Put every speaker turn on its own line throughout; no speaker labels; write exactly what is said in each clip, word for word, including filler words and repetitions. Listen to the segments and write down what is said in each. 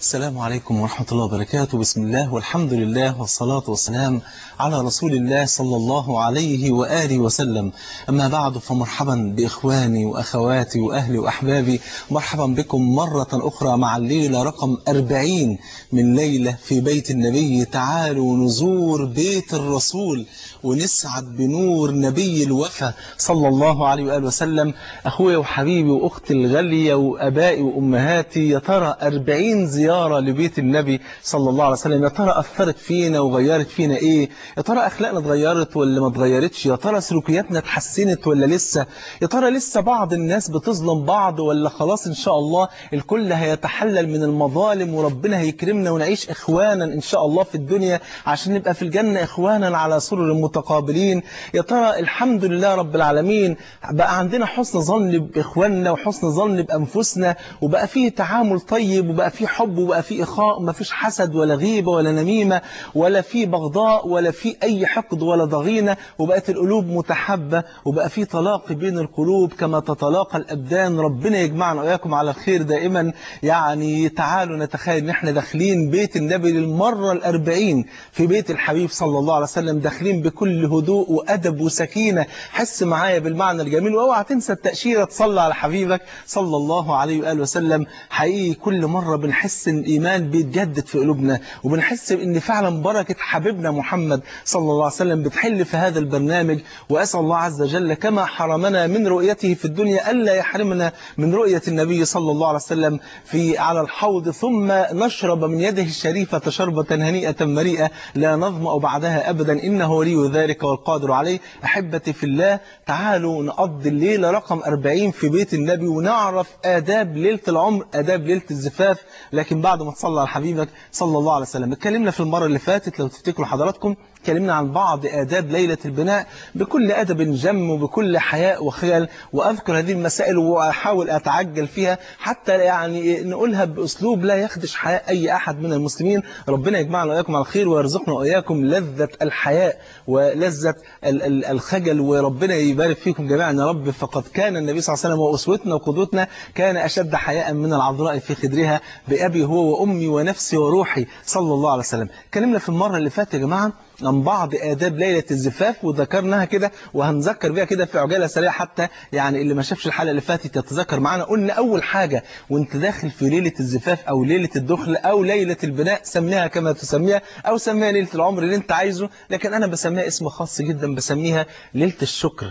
السلام عليكم ورحمة الله وبركاته. بسم الله والحمد لله والصلاة والسلام على رسول الله صلى الله عليه وآله وسلم. أما بعد، فمرحبا بإخواني وأخواتي وأهلي وأحبابي، مرحبا بكم مرة أخرى مع الليلة رقم أربعين من ليلة في بيت النبي. تعالوا نزور بيت الرسول ونسعد بنور نبي الوفا صلى الله عليه وآله وسلم. أخويا وحبيبي وأختي الغالية وأبائي وأمهاتي، يا ترى أربعين زيارة لبيت النبي صلى الله عليه وسلم، يا ترى أثرت فينا وغيرت فينا إيه؟ يا ترى أخلاقنا اتغيرت ولا ما اتغيرتش؟ يا ترى سلوكياتنا اتحسنت ولا لسه؟ يا ترى لسه بعض الناس بتظلم بعض ولا خلاص إن شاء الله الكل هيتحلل من المظالم وربنا هيكرمنا ونعيش إخوانا إن شاء الله في الدنيا عشان نبقى في الجنة إخوانا على سرر متقابلين؟ يا ترى الحمد لله رب العالمين بقى عندنا حسن ظن بإخواننا وحسن ظن بأنفسنا، وبقى فيه تعامل طيب وبقى فيه حب وبقى فيه إخاء، ما فيش حسد ولا غيبة ولا نميمة ولا فيه بغضاء ولا فيه أي حقد ولا ضغينة، وبقت القلوب متحبة وبقى فيه تلاقي بين القلوب كما تتلاقى الأبدان. ربنا يجمعنا وإياكم على الخير دائما. يعني تعالوا نتخيل إن احنا داخلين بيت النبي للمرة الأربعين في بيت الحبيب صلى الله عليه وسلم، داخلين بكل هدوء وأدب وسكينة. حس معايا بالمعنى الجميل، واوعى تنسى التأشيرة تصلى على حبيبك صلى الله عليه وآله وسلم. حقيقي كل مرة بنحس إن الإيمان بيتجدد في قلوبنا، وبنحس إن فعلا بركة حبيبنا محمد صلى الله عليه وسلم بتحل في هذا البرنامج. وأسأل الله عز وجل كما حرمنا من رؤيته في الدنيا ألا يحرمنا من رؤية النبي صلى الله عليه وسلم في على الحوض، ثم نشرب من يده الشريفة شربة هنيئة مريئة لا نظمأ بعدها أبدا، إنه ولي ذلك والقادر عليه. أحبتي في الله، تعالوا نقضي الليلة رقم أربعين في بيت النبي ونعرف آداب ليلة العمر، آداب ليلة الزفاف. لكن بعد ما تصلى على حبيبك صلى الله عليه وسلم، اتكلمنا في المرة اللي فاتت لو تفتكروا حضراتكم، اتكلمنا عن بعض آداب ليلة البناء بكل أدب جم وبكل حياء وخيال، وأذكر هذه المسائل وأحاول أتعجل فيها حتى يعني نقولها بأسلوب لا يخدش حياء أي أحد من المسلمين. ربنا يجمعنا وإياكم على الخير ويرزقنا وإياكم لذة الحياء ولذة الخجل، وربنا يبارك فيكم جميعا يا رب. فقد كان النبي صلى الله عليه وسلم وأسوتنا وقدوتنا كان أشد حياء من العذراء في خدرها بأبي هو وأمي ونفسي وروحي صلى الله عليه وسلم. كلمنا في المرة اللي فاتت يا جماعة عن بعض آداب ليلة الزفاف وذكرناها كده وهنذكر بيها كده في عجالة سريعة، حتى يعني اللي ما شافش الحلقة اللي فاتت يتذكر معانا. قلنا أول حاجة وانت داخل في ليلة الزفاف أو ليلة الدخل أو ليلة البناء، سميها كما تسميها أو سميها ليلة العمر اللي انت عايزه، لكن أنا بسميها اسم خاص جدا، بسميها ليلة الشكر.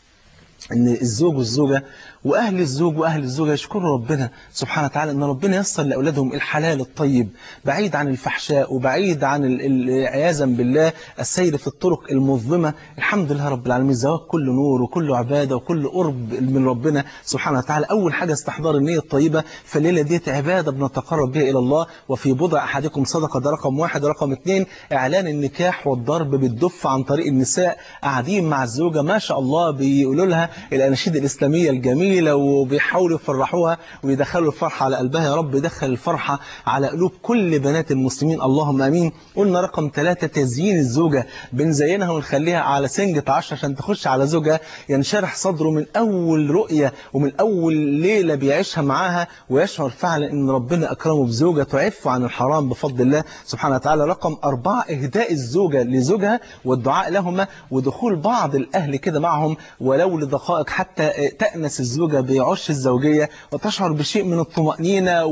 ان الزوج والزوجة وأهل الزوج وأهل الزوجة يشكروا ربنا سبحانه وتعالى أن ربنا يصل لأولادهم الحلال الطيب بعيد عن الفحشاء وبعيد عن عياذا بالله السير في الطرق المظلمة. الحمد لله رب العالمين، الزواج كله نور وكله عبادة وكله قرب من ربنا سبحانه وتعالى. أول حاجة استحضار النية الطيبة، فالليلة دي عبادة بنتقرب بها إلى الله. وفي بضع أحدكم صدقة، ده رقم واحد. رقم اثنين إعلان النكاح والضرب بالدف عن طريق النساء، قاعدين مع الزوجة ما شاء الله بيقولوا لها الأناشيد الإسلامية الجميلة وبيحاولوا يفرحوها ويدخلوا الفرحة على قلبها. يا رب دخل الفرحة على قلوب كل بنات المسلمين اللهم آمين. قلنا رقم ثلاثة تزيين الزوجة، بنزينها ونخليها على سنجة عشرة عشان تخش على زوجها ينشرح صدره من أول رؤية ومن أول ليلة بيعيشها معاها، ويشعر فعلا أن ربنا أكرمه بزوجة تعف عن الحرام بفضل الله سبحانه وتعالى. رقم أربعة إهداء الزوجة لزوجها والدعاء لهما ودخول بعض الأهل كده معهم ولو لدقائق حتى تأنس الزوجة بعش الزوجية وتشعر بشيء من الطمأنينة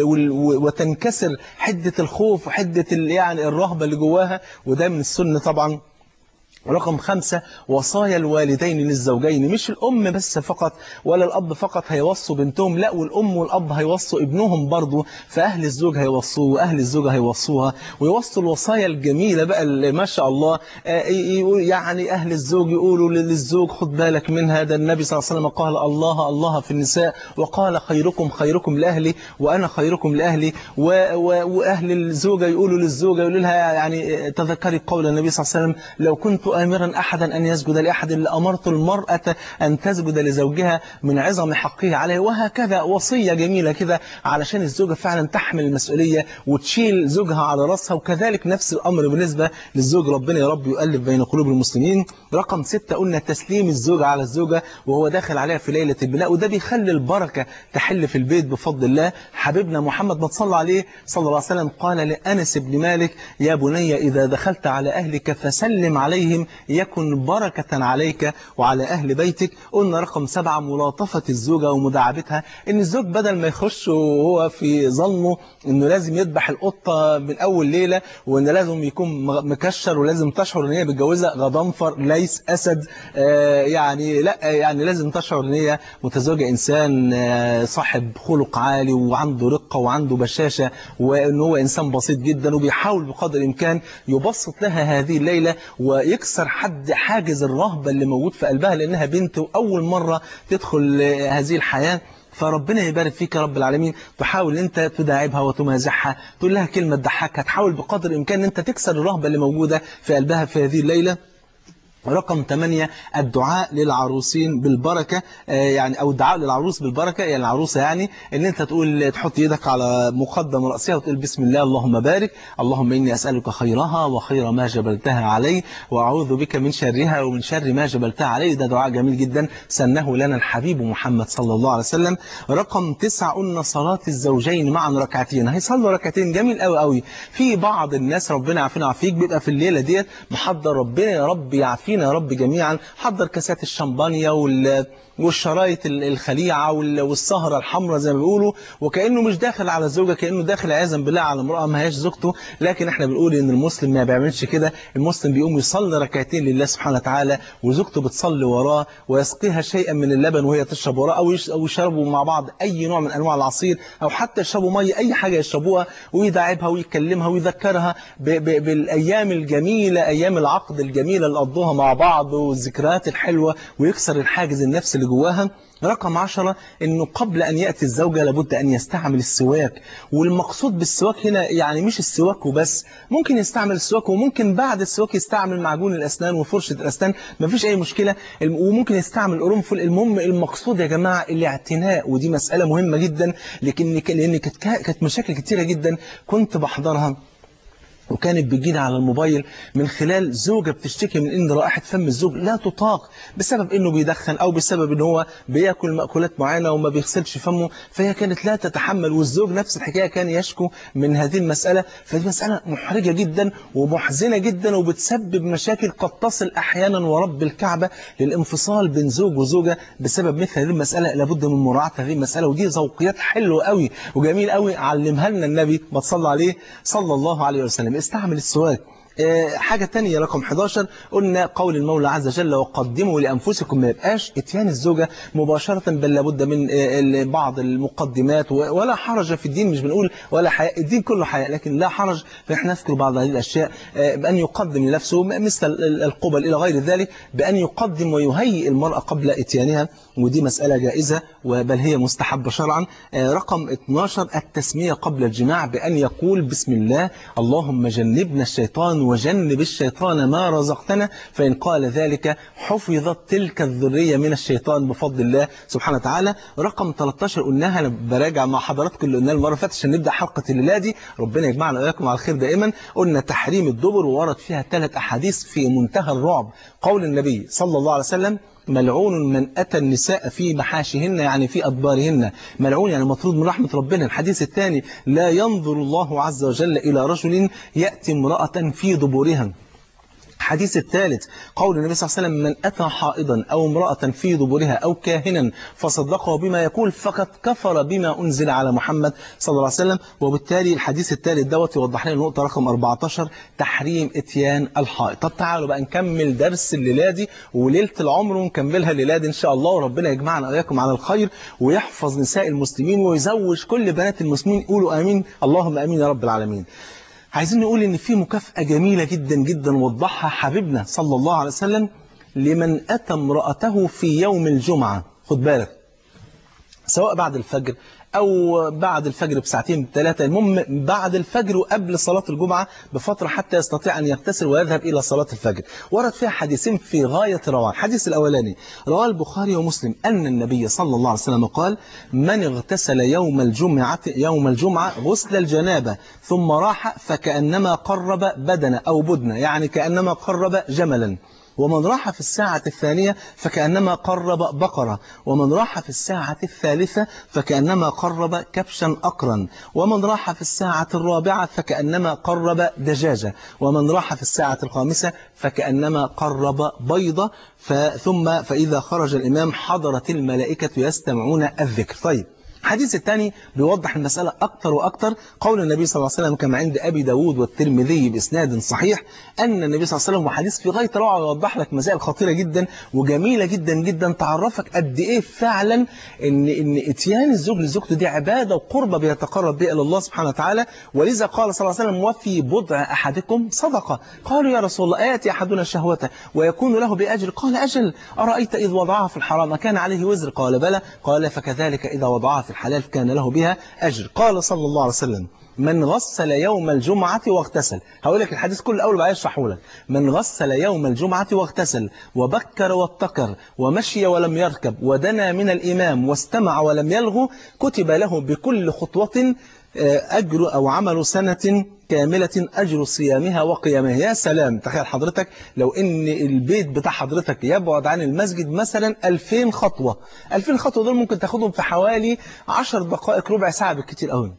وتنكسر حدة الخوف وحدة يعني الرهبة اللي جواها، وده من السنة طبعا. رقم خمسة وصايا الوالدين للزوجين، مش الأم بس فقط ولا الأب فقط هيوصوا بنتهم، لا والأم والأب هيوصوا ابنهم برضو، فأهل الزوج هيوصوه وأهل الزوجة هيوصوها ويوصوا الوصايا الجميلة بقى اللي ما شاء الله. يعني أهل الزوج يقولوا للزوج خد بالك من هذا، النبي صلى الله عليه وسلم قال الله الله في النساء وقال خيركم خيركم لأهلي وأنا خيركم لأهلي. وأهل الزوجة يقولوا للزوجة يقولوا لها يعني تذكري قول النبي صلى الله عليه وسلم لو كنت آمرا أحدا أن يسجد لأحد إلا أمرت المرأة أن تسجد لزوجها من عظم حقه عليه. وهكذا وصية جميلة كده علشان الزوجة فعلا تحمل المسؤولية وتشيل زوجها على رأسها. وكذلك نفس الأمر بالنسبة للزوج، ربنا يا رب يؤلف بين قلوب المسلمين. رقم ستة قلنا تسليم الزوج على الزوجة وهو داخل عليها في ليلة البناء، وده بيخلي البركة تحل في البيت بفضل الله. حبيبنا محمد ما صلى عليه صلى الله عليه وسلم قال لأنس بن مالك: يا بني إذا دخلت على أهلك فسلم عليهم يكن بركة عليك وعلى أهل بيتك. قلنا رقم سبعة ملاطفة الزوجة ومداعبتها، إن الزوج بدل ما يخش وهو في ظنه إنه لازم يذبح القطة من أول ليلة، وإن لازم يكون مكشر ولازم تشعر إن هي متجوزة غضنفر ليس أسد، آه يعني لا، يعني لازم تشعر إن هي متزوجة إنسان آه صاحب خلق عالي وعنده رقة وعنده بشاشة، وإن هو إنسان بسيط جدا وبيحاول بقدر الإمكان يبسط لها هذه الليلة ويكسر حد حاجز الرهبة اللي موجود في قلبها، لأنها بنت وأول مرة تدخل هذه الحياة. فربنا يبارك فيك يا رب العالمين. تحاول انت تداعبها وتمازحها، تقول لها كلمة تضحكها، تحاول بقدر الإمكان انت تكسر الرهبة اللي موجودة في قلبها في هذه الليلة. رقم ثمانية الدعاء للعروسين بالبركة، يعني أو الدعاء للعروس بالبركة، يعني العروسة يعني إن أنت تقول تحط يدك على مقدم رأسها وتقول بسم الله اللهم بارك، اللهم إني أسألك خيرها وخير ما جبلتها عليه وأعوذ بك من شرها ومن شر ما جبلتها عليه. ده دعاء جميل جدا سنه لنا الحبيب محمد صلى الله عليه وسلم. رقم تسعة قلنا صلاة الزوجين معا ركعتين، هيصلوا ركعتين جميل قوي قوي. في بعض الناس ربنا يعافينا ويعافيك بيبقى في الليلة ديت محضر، ربنا يا رب يعافينا يا رب جميعا، حضر كاسات الشمبانيا وال والشرايط الخليعة والسهرة الحمراء زي ما بيقولوا، وكأنه مش داخل على الزوجة، كأنه داخل عياذا بالله على امرأة ما هياش زوجته. لكن احنا بنقول ان المسلم ما بيعملش كده، المسلم بيقوم يصلي ركعتين لله سبحانه وتعالى وزوجته بتصلي وراه ويسقيها شيئا من اللبن وهي تشرب وراه، او او يشربوا مع بعض اي نوع من انواع العصير، او حتى يشربوا ميه، اي حاجه يشربوها، ويداعبها ويكلمها ويذكرها بالايام الجميله، ايام العقد الجميله اللي قضوها مع بعض والذكريات الحلوه، ويكسر الحاجز النفسي اللي جواها. رقم عشرة انه قبل ان يأتي الزوجة لابد ان يستعمل السواك، والمقصود بالسواك هنا يعني مش السواك وبس، ممكن يستعمل السواك وممكن بعد السواك يستعمل معجون الاسنان وفرشة الاسنان، مفيش اي مشكلة، وممكن يستعمل قرنفل. المهم المقصود يا جماعة الاعتناء، ودي مسألة مهمة جدا، لكن لان كانت مشاكل كتيرة جدا كنت بحضرها وكانت بتجينا على الموبايل من خلال زوجة بتشتكي من ان رائحة فم الزوج لا تطاق بسبب انه بيدخن او بسبب ان هو بياكل مأكولات معينة وما بيغسلش فمه، فهي كانت لا تتحمل، والزوج نفس الحكاية كان يشكو من هذه المسألة. فدي مسألة محرجة جدا ومحزنة جدا وبتسبب مشاكل قد تصل احيانا ورب الكعبة للانفصال بين زوج وزوجة بسبب مثل هذه المسألة. لابد من مراعاة هذه المسألة، ودي ذوقيات حلوة قوي وجميل قوي علمها لنا النبي ما تصلى عليه صلى الله عليه وسلم. استعمل السواك. حاجة تانية رقم حداشر قلنا قول المولى عز وجل وقدموا لأنفسكم، ما يبقاش اتيان الزوجة مباشرة، بل لابد من بعض المقدمات، ولا حرج في الدين، مش بنقول ولا حياء، الدين كله حياء، لكن لا حرج فإحنا نذكر بعض هذه الأشياء بأن يقدم لنفسه مثل القبل إلى غير ذلك، بأن يقدم ويهيئ المرأة قبل اتيانها، ودي مسألة جائزة بل هي مستحبة شرعا. رقم اثناشر التسمية قبل الجماع بأن يقول بسم الله اللهم جنبنا الشيطان وجنب الشيطان ما رزقتنا، فإن قال ذلك حفظت تلك الذرية من الشيطان بفضل الله سبحانه وتعالى. رقم ثلاثة عشر قلناها، أنا براجع مع حضراتكم اللي قلناه المرة اللي فاتت عشان نبدأ حلقة الليلة دي، ربنا يجمعنا وإياكم على الخير دائما. قلنا تحريم الدبر، وورد فيها ثلاث أحاديث في منتهى الرعب. قول النبي صلى الله عليه وسلم ملعون من أتى النساء في محاشهن، يعني في أدبارهن، ملعون يعني مطرود من رحمة ربنا. الحديث الثاني لا ينظر الله عز وجل إلى رجل يأتي امرأة في دبورها. الحديث الثالث قول النبي صلى الله عليه وسلم من أتى حائضا أو امرأة في دبرها أو كاهنا فصدقه بما يقول فقد كفر بما أنزل على محمد صلى الله عليه وسلم. وبالتالي الحديث الثالث دوت يوضح لنا النقطة رقم أربعة عشر تحريم اتيان الحائض. طب تعالوا بقى نكمل درس الليلة دي وليلة العمر ونكملها الليلة دي إن شاء الله، وربنا يجمعنا وإياكم على الخير ويحفظ نساء المسلمين ويزوج كل بنات المسلمين. قولوا آمين اللهم آمين يا رب العالمين. عايزين نقول ان في مكافأة جميلة جدا جدا وضحها حبيبنا صلى الله عليه وسلم لمن أتى امرأته في يوم الجمعة. خد بالك، سواء بعد الفجر أو بعد الفجر بساعتين بثلاثة، المهم بعد الفجر وقبل صلاة الجمعة بفترة حتى يستطيع أن يغتسل ويذهب إلى صلاة الفجر. ورد فيها حديثين في غاية الروعة. الحديث الأولاني رواه البخاري ومسلم أن النبي صلى الله عليه وسلم قال: من اغتسل يوم الجمعة يوم الجمعة غسل الجنابة ثم راح فكأنما قرب بدنة أو بدنة، يعني كأنما قرب جملا. ومن راح في الساعة الثانية فكأنما قرب بقرة، ومن راح في الساعة الثالثة فكأنما قرب كبشا أقرا، ومن راح في الساعة الرابعة فكأنما قرب دجاجة، ومن راح في الساعة الخامسة فكأنما قرب بيضة. ثم فإذا خرج الإمام حضرت الملائكة يستمعون الذكر. طيب، الحديث الثاني بيوضح المسألة أكتر وأكتر. قول النبي صلى الله عليه وسلم كما عند أبي داود والترمذي بإسناد صحيح أن النبي صلى الله عليه وسلم، وحديث في غاية روعة ويوضح لك مسائل خطيرة جدا وجميلة جدا جدا تعرفك قد إيه فعلا إن إن إتيان الزوج لزوجته دي عبادة وقربة بيتقرب بها إلى الله سبحانه وتعالى. ولذا قال صلى الله عليه وسلم: وفي بضع أحدكم صدقة. قالوا: يا رسول الله، آياتي أحدنا شهوته ويكون له بأجر؟ قال: أجل، أرأيت إذ وضعها في الحرام كان عليه وزر؟ قال: بلى. قال: فكذلك إذا وضعها في الحلال كان له بها أجر. قال صلى الله عليه وسلم: من غسل يوم الجمعة واغتسل. هقول لك الحديث كله الأول بعد أشرحه لك. من غسل يوم الجمعة واغتسل وبكر واتكر ومشي ولم يركب ودنا من الإمام واستمع ولم يلغو كتب له بكل خطوة أجر أو عمل سنة كاملة أجر صيامها وقيامها. يا سلام، تخيل حضرتك لو إن البيت بتاع حضرتك يبعد عن المسجد مثلا ألفين خطوة. ألفين خطوة دول ممكن تاخدهم في حوالي عشر دقائق ربع ساعة بالكتير قوي.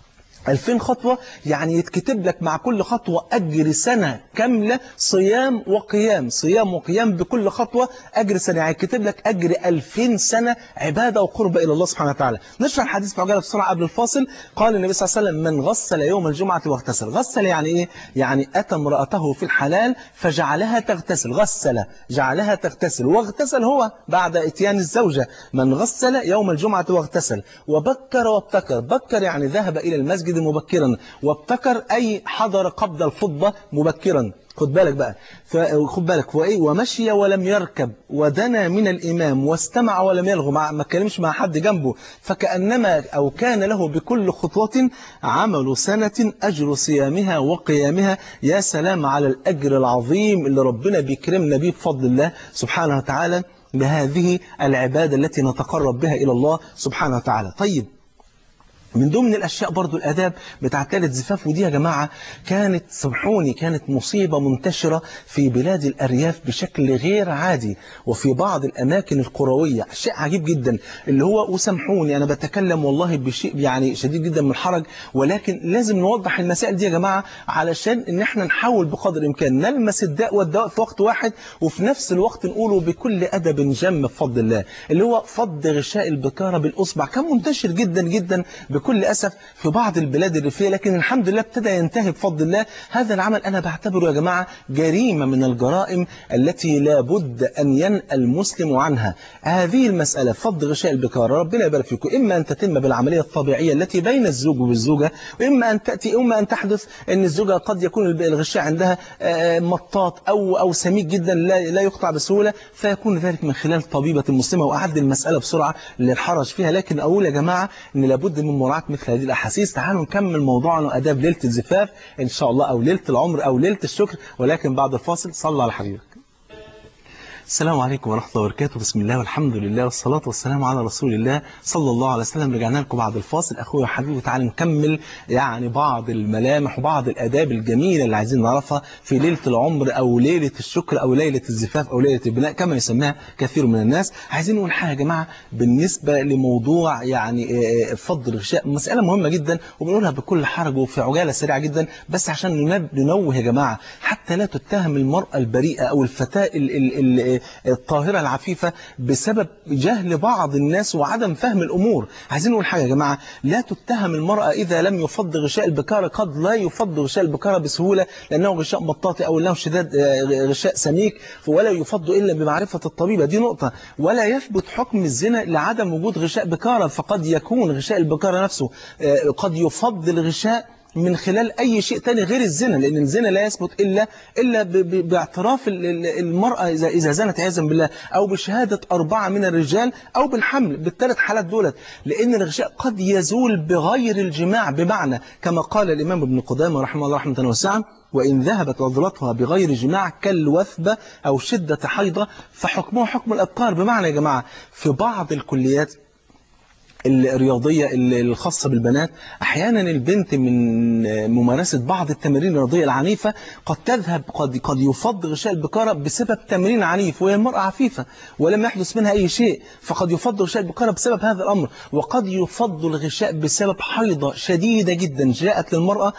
ألفين خطوة يعني يتكتب لك مع كل خطوة أجر سنة كاملة صيام وقيام، صيام وقيام بكل خطوة أجر سنة، يعني يتكتب لك أجر ألفين سنة عبادة وقرب إلى الله سبحانه وتعالى. نشرح الحديث في عجالة بسرعة قبل الفاصل. قال النبي صلى الله عليه وسلم: من غسل يوم الجمعة واغتسل. غسل يعني إيه؟ يعني أتى امرأته في الحلال فجعلها تغتسل. غسل جعلها تغتسل، واغتسل هو بعد إتيان الزوجة. من غسل يوم الجمعة واغتسل وبكر وابتكر. بكر يعني ذهب إلى المسجد مبكرا، وابتكر أي حضر قبل الخطبة مبكرا. خد بالك بقى، خد بالك وإيه، ومشي ولم يركب ودنا من الإمام واستمع ولم يلغو، ما اتكلمش مع حد جنبه، فكأنما أو كان له بكل خطوة عمل سنة أجر صيامها وقيامها. يا سلام على الأجر العظيم اللي ربنا بيكرمنا به بفضل الله سبحانه وتعالى بهذه العبادة التي نتقرب بها إلى الله سبحانه وتعالى. طيب، من ضمن الأشياء برضو الآداب بتاعت ليلة الزفاف، ودي يا جماعة كانت سامحوني كانت مصيبة منتشرة في بلاد الأرياف بشكل غير عادي وفي بعض الأماكن القروية. شيء عجيب جدا اللي هو، وسامحوني أنا بتكلم والله بشيء يعني شديد جدا من الحرج، ولكن لازم نوضح المسائل دي يا جماعة علشان إن احنا نحاول بقدر الإمكان نلمس الداء والدواء في وقت واحد، وفي نفس الوقت نقوله بكل أدب جم بفضل الله، اللي هو فض غشاء البكارة بالأصبع. كان منتشر جدا جدا بكل أسف في بعض البلاد الريفية، لكن الحمد لله ابتدى ينتهي بفضل الله. هذا العمل أنا بعتبره يا جماعة جريمة من الجرائم التي لا بد أن ينأى المسلم عنها. هذه المسألة فض غشاء البكارة، ربنا يبارك فيكم، إما أن تتم بالعملية الطبيعية التي بين الزوج والزوجة، وإما أن تأتي إما أن تحدث أن الزوجة قد يكون الغشاء عندها مطاط أو أو سميك جدا لا لا يقطع بسهولة، فيكون ذلك من خلال طبيبة مسلمة. وأعد المسألة بسرعة للحرج فيها، لكن أقول يا جماعة أن لابد من مراعاة مثل هذه الأحاسيس. تعالوا نكمل موضوعنا وأداب ليلة الزفاف إن شاء الله، أو ليلة العمر أو ليلة الشكر، ولكن بعد الفاصل. صلى على حبيبك. السلام عليكم ورحمة الله وبركاته. بسم الله والحمد لله والصلاة والسلام على رسول الله صلى الله عليه وسلم. رجعنا لكم بعد الفاصل أخوي وحبيبي، تعالى نكمل يعني بعض الملامح وبعض الآداب الجميلة اللي عايزين نعرفها في ليلة العمر أو ليلة الشكر أو ليلة الزفاف أو ليلة البناء كما يسميها كثير من الناس. عايزين نقول حاجة يا جماعة بالنسبة لموضوع يعني فض الغشاء، مسألة مهمة جدا وبنقولها بكل حرج وفي عجالة سريعة جدا، بس عشان ننوه يا جماعة حتى لا تتهم المرأة البريئة أو الفتاة ال ال الطاهرة العفيفة بسبب جهل بعض الناس وعدم فهم الأمور. عايزين نقول حاجة يا جماعة، لا تتهم المرأة إذا لم يفض غشاء البكارة. قد لا يفض غشاء البكارة بسهولة لأنه غشاء مطاطي أو لأنه شداد غشاء سميك، ولا يفض إلا بمعرفة الطبيبة. دي نقطة. ولا يثبت حكم الزنا لعدم وجود غشاء بكارة، فقد يكون غشاء البكارة نفسه قد يفض الغشاء من خلال أي شيء تاني غير الزنا، لأن الزنا لا يثبت إلا إلا ب- ب- باعتراف المرأة إذا إذا زنت عياذا بالله، أو بشهادة أربعة من الرجال، أو بالحمل، بالثلاث حالات دولت. لأن الغشاء قد يزول بغير الجماع، بمعنى كما قال الإمام ابن قدامة رحمه الله رحمة واسعة: وإن ذهبت عضلتها بغير جماع كالوثبة أو شدة حيضة فحكمها حكم الأبكار. بمعنى يا جماعة في بعض الكليات الرياضية الخاصة بالبنات أحيانا البنت من ممارسة بعض التمارين الرياضية العنيفة قد تذهب قد قد يفض غشاء البكارة بسبب تمرين عنيف، وهي المرأة عفيفة ولم يحدث منها أي شيء، فقد يفض غشاء البكارة بسبب هذا الأمر. وقد يفض الغشاء بسبب حيضة شديدة جدا جاءت للمرأة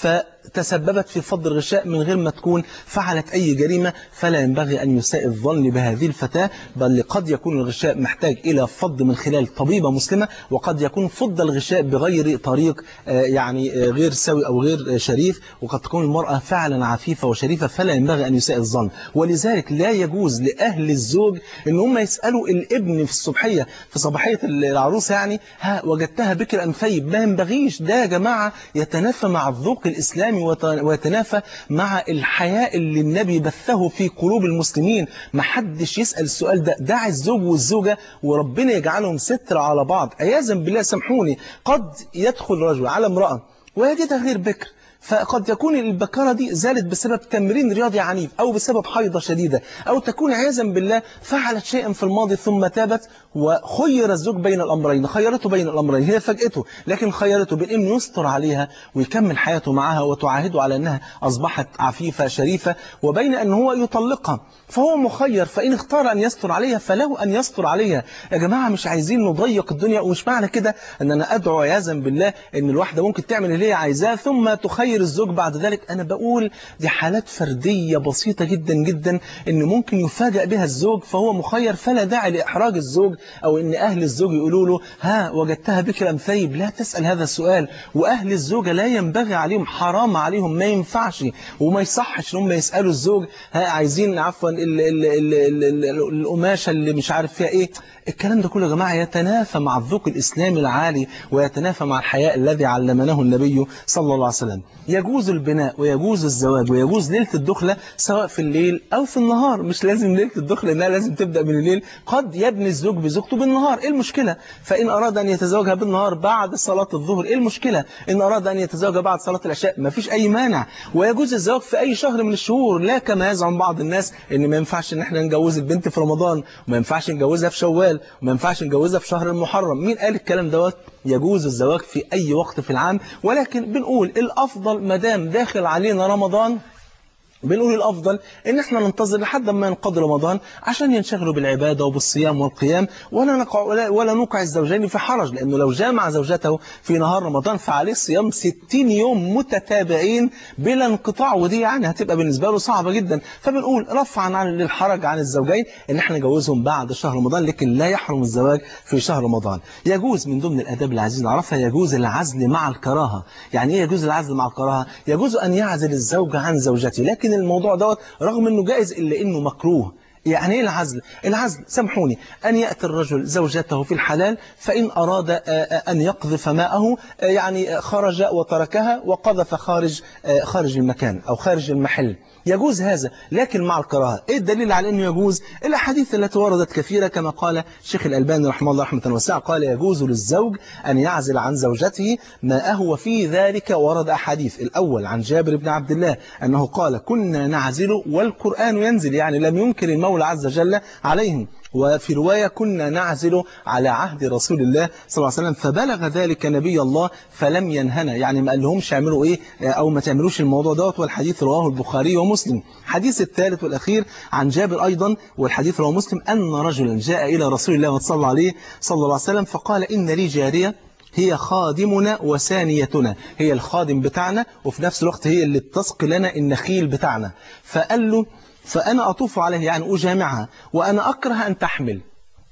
فتسببت في فض الغشاء من غير ما تكون فعلت أي جريمة. فلا ينبغي أن يساء الظن بهذه الفتاة، بل قد يكون الغشاء محتاج إلى فض من خلال طبيبة مسلمة، وقد يكون فض الغشاء بغير طريق يعني غير سوي أو غير شريف، وقد تكون المرأة فعلا عفيفة وشريفة، فلا ينبغي أن يساء الظن. ولذلك لا يجوز لأهل الزوج أن هم يسألوا الابن في الصبحية في صباحية العروسة يعني: ها وجدتها بكر أم ثيب؟ ما ينبغيش. ده يا جماعة يتنافى مع الذوق الإسلامي ويتنافى مع الحياء اللي النبي بثه في قلوب المسلمين. ما حدش يسأل السؤال ده. دع الزوج والزوجة وربنا يجعلهم ستر على بعض. عياذا بالله سامحوني، قد يدخل رجل على امرأة ويجدها غير بكر، فقد يكون البكارة دي زالت بسبب تمرين رياضي عنيف، أو بسبب حيضة شديدة، أو تكون عياذا بالله فعلت شيئا في الماضي ثم تابت. وخير الزوج بين الأمرين، خيرته بين الأمرين، هي فاجأته، لكن خيرته بين أنه يستر عليها ويكمل حياته معها وتعاهده على أنها أصبحت عفيفة شريفة، وبين أن هو يطلقها. فهو مخير، فإن اختار أن يستر عليها فله أن يستر عليها. يا جماعة مش عايزين نضيق الدنيا، ومش معنى كده أن أنا أدعو عياذا بالله أن الواحدة ممكن تعمل اللي هي عايزاه ثم تخير الزوج بعد ذلك. أنا بقول دي حالات فردية بسيطة جدا جدا إن ممكن يفاجأ بها الزوج فهو مخير، فلا داعي لإحراج الزوج أو إن أهل الزوج يقولوا له: ها وجدتها بكر أم ثيب؟ لا تسأل هذا السؤال. وأهل الزوجة لا ينبغي عليهم، حرام عليهم، ما ينفعش وما يصحش إن هم يسألوا الزوج: ها عايزين عفوا ال ال ال ال ال القماشة اللي مش عارف فيها إيه. الكلام ده كله يا جماعة يتنافى مع الذوق الإسلامي العالي، ويتنافى مع الحياء الذي علمناه النبي صلى الله عليه وسلم. يجوز البناء ويجوز الزواج ويجوز ليلة الدخلة سواء في الليل أو في النهار. مش لازم ليلة الدخلة إنها لازم تبدأ من الليل، قد يبني الزوج بزوجته بالنهار، إيه المشكلة؟ فإن أراد أن يتزوجها بالنهار بعد صلاة الظهر، إيه المشكلة؟ إن أراد أن يتزوجها بعد صلاة العشاء، ما فيش أي مانع. ويجوز الزواج في أي شهر من الشهور، لا كما يزعم بعض الناس إن ما ينفعش إن إحنا نجوز البنت في رمضان، وما ينفعش نجوزها في شوال، وما ينفعش نجوزها في شهر المحرم. مين قال الكلام دوت؟ يجوز الزواج في أي وقت في العام، ولكن بنقول الأفضل مدام داخل علينا رمضان، بنقول الأفضل إن احنا ننتظر لحد ما ينقضي رمضان عشان ينشغلوا بالعبادة وبالصيام والقيام، ولا نقع ولا, ولا نوقع الزوجين في حرج، لأنه لو جامع زوجته في نهار رمضان فعليه صيام ستين يوم متتابعين بلا انقطاع، ودي يعني هتبقى بالنسبة له صعبة جدا. فبنقول رفعا عن للحرج عن الزوجين إن احنا نجوزهم بعد شهر رمضان، لكن لا يحرم الزواج في شهر رمضان. يجوز من ضمن الآداب اللي عايزين نعرفها يجوز العزل مع الكراهة. يعني إيه يجوز العزل مع الكراهة؟ يجوز أن يعزل الزوج عن زوجته، لكن الموضوع دوت رغم انه جائز الا انه مكروه. يعني ايه العزل؟ العزل سامحوني ان ياتي الرجل زوجته في الحلال، فان اراد ان يقذف ماءه يعني خرج وتركها وقذف خارج خارج المكان او خارج المحل، يجوز هذا، لكن مع الكراهه. ايه الدليل على انه يجوز؟ الاحاديث التي وردت كثيره، كما قال الشيخ الالباني رحمه الله رحمه واسعه، قال يجوز للزوج ان يعزل عن زوجته ماءه، وفي ذلك ورد احاديث. الاول عن جابر بن عبد الله انه قال: كنا نعزل والقران ينزل، يعني لم ينكر المولى عز وجل عليهم. وفي رواية: كنا نعزل على عهد رسول الله صلى الله عليه وسلم فبلغ ذلك نبي الله فلم ينهنا، يعني ما قال لهمش اعملوا ايه او ما تعملوش الموضوع دوت. والحديث رواه البخاري ومسلم. الحديث الثالث والاخير عن جابر ايضا، والحديث رواه مسلم، ان رجلا جاء الى رسول الله وصلى عليه صلى الله عليه وسلم فقال: ان لي جارية هي خادمنا وسانيتنا، هي الخادم بتاعنا وفي نفس الوقت هي اللي بتسقي لنا النخيل بتاعنا. فقال له: فأنا أطوف عليه، يعني أجامعها، وأنا أكره أن تحمل.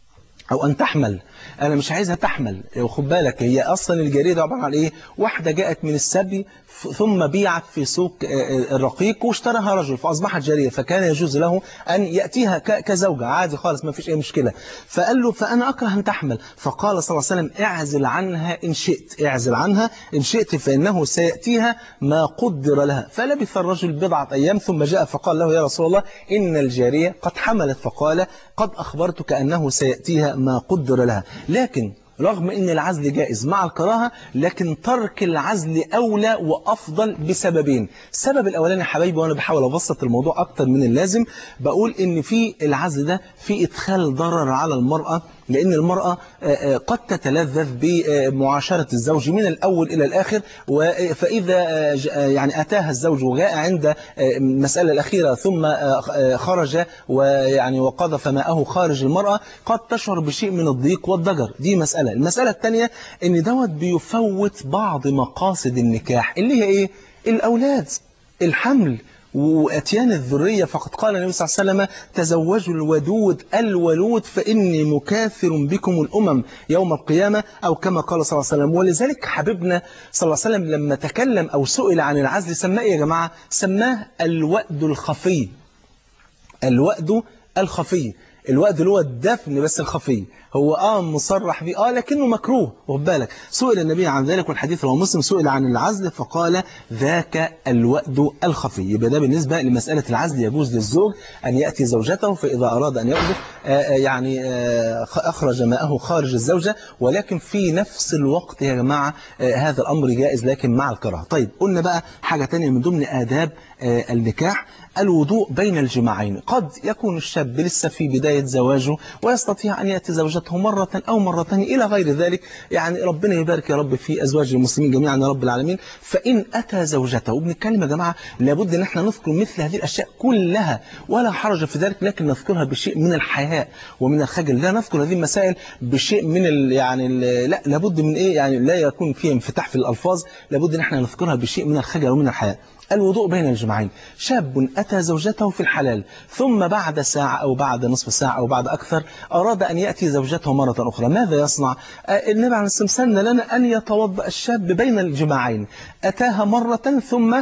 أو أن تحمل، أنا مش عايزها تحمل. وخد بالك هي أصلا الجارية ده عبارة عن إيه؟ واحدة جاءت من السبي ثم بيعت في سوق الرقيق واشتراها رجل فأصبحت جارية، فكان يجوز له أن يأتيها كزوجة عادي خالص ما فيش أي مشكلة. فقال له فأنا أكره أن تحمل، فقال صلى الله عليه وسلم اعزل عنها إن شئت، اعزل عنها إن شئت فإنه سيأتيها ما قدر لها. فلبث الرجل بضعة أيام ثم جاء فقال له يا رسول الله إن الجارية قد حملت، فقال قد أخبرتك أنه سيأتيها ما قدر لها. لكن رغم ان العزل جائز مع الكراهة، لكن ترك العزل أولى وأفضل بسببين. السبب الأولاني يا حبايبي، وأنا بحاول أبسط الموضوع أكتر من اللازم، بقول إن في العزل ده في إدخال ضرر على المرأة، لأن المرأة قد تتلذذ بمعاشرة الزوج من الأول إلى الآخر، فإذا يعني أتاها الزوج وجاء عند المسألة الأخيرة ثم خرج ويعني وقذف ماءه خارج المرأة قد تشعر بشيء من الضيق والضجر. دي مسألة. المسألة الثانية إن دوت بيفوت بعض مقاصد النكاح اللي هي إيه؟ الأولاد، الحمل وأتيان الذرية. فقد قال النبي صلى الله عليه وسلم تزوجوا الودود الولود فإني مكاثر بكم الأمم يوم القيامة، أو كما قال صلى الله عليه وسلم. ولذلك حبيبنا صلى الله عليه وسلم لما تكلم أو سئل عن العزل سماه يا جماعة؟ سماه الوأد الخفي. الوأد الخفي، الوأد اللي هو الدفن بس الخفي، هو آه مصرح به آه لكنه مكروه. وخد بالك سئل النبي عن ذلك، والحديث رواه مسلم، سئل عن العزل فقال ذاك الوأد الخفي. يبقى ده بالنسبة لمسألة العزل، يجوز للزوج أن يأتي زوجته فإذا أراد أن يقذف آه يعني آه أخرج ماءه خارج الزوجة، ولكن في نفس الوقت يا جماعة آه هذا الأمر جائز لكن مع الكراهة. طيب قلنا بقى حاجة تانية من ضمن آداب آه النكاح، الوضوء بين الجماعين. قد يكون الشاب لسه في بداية زواجه ويستطيع أن يأتي زوجته مرة أو مرتين إلى غير ذلك، يعني ربنا يبارك يا رب في أزواج المسلمين جميعا يا رب العالمين. فإن أتى زوجته، وبنتكلم يا جماعة لابد أن احنا نذكر مثل هذه الأشياء كلها ولا حرج في ذلك، لكن نذكرها بشيء من الحياء ومن الخجل، لا نذكر هذه المسائل بشيء من ال يعني ال لا لابد من إيه يعني لا يكون فيه انفتاح في الألفاظ، لابد أن احنا نذكرها بشيء من الخجل ومن الحياء. الوضوء بين الجماعين، شاب أتى زوجته في الحلال ثم بعد ساعة أو بعد نصف ساعة أو بعد أكثر أراد أن يأتي زوجته مرة أخرى، ماذا يصنع؟ النبي عليه الصلاة والسلام سن لنا أن يتوضأ الشاب بين الجماعين. أتاها مرة ثم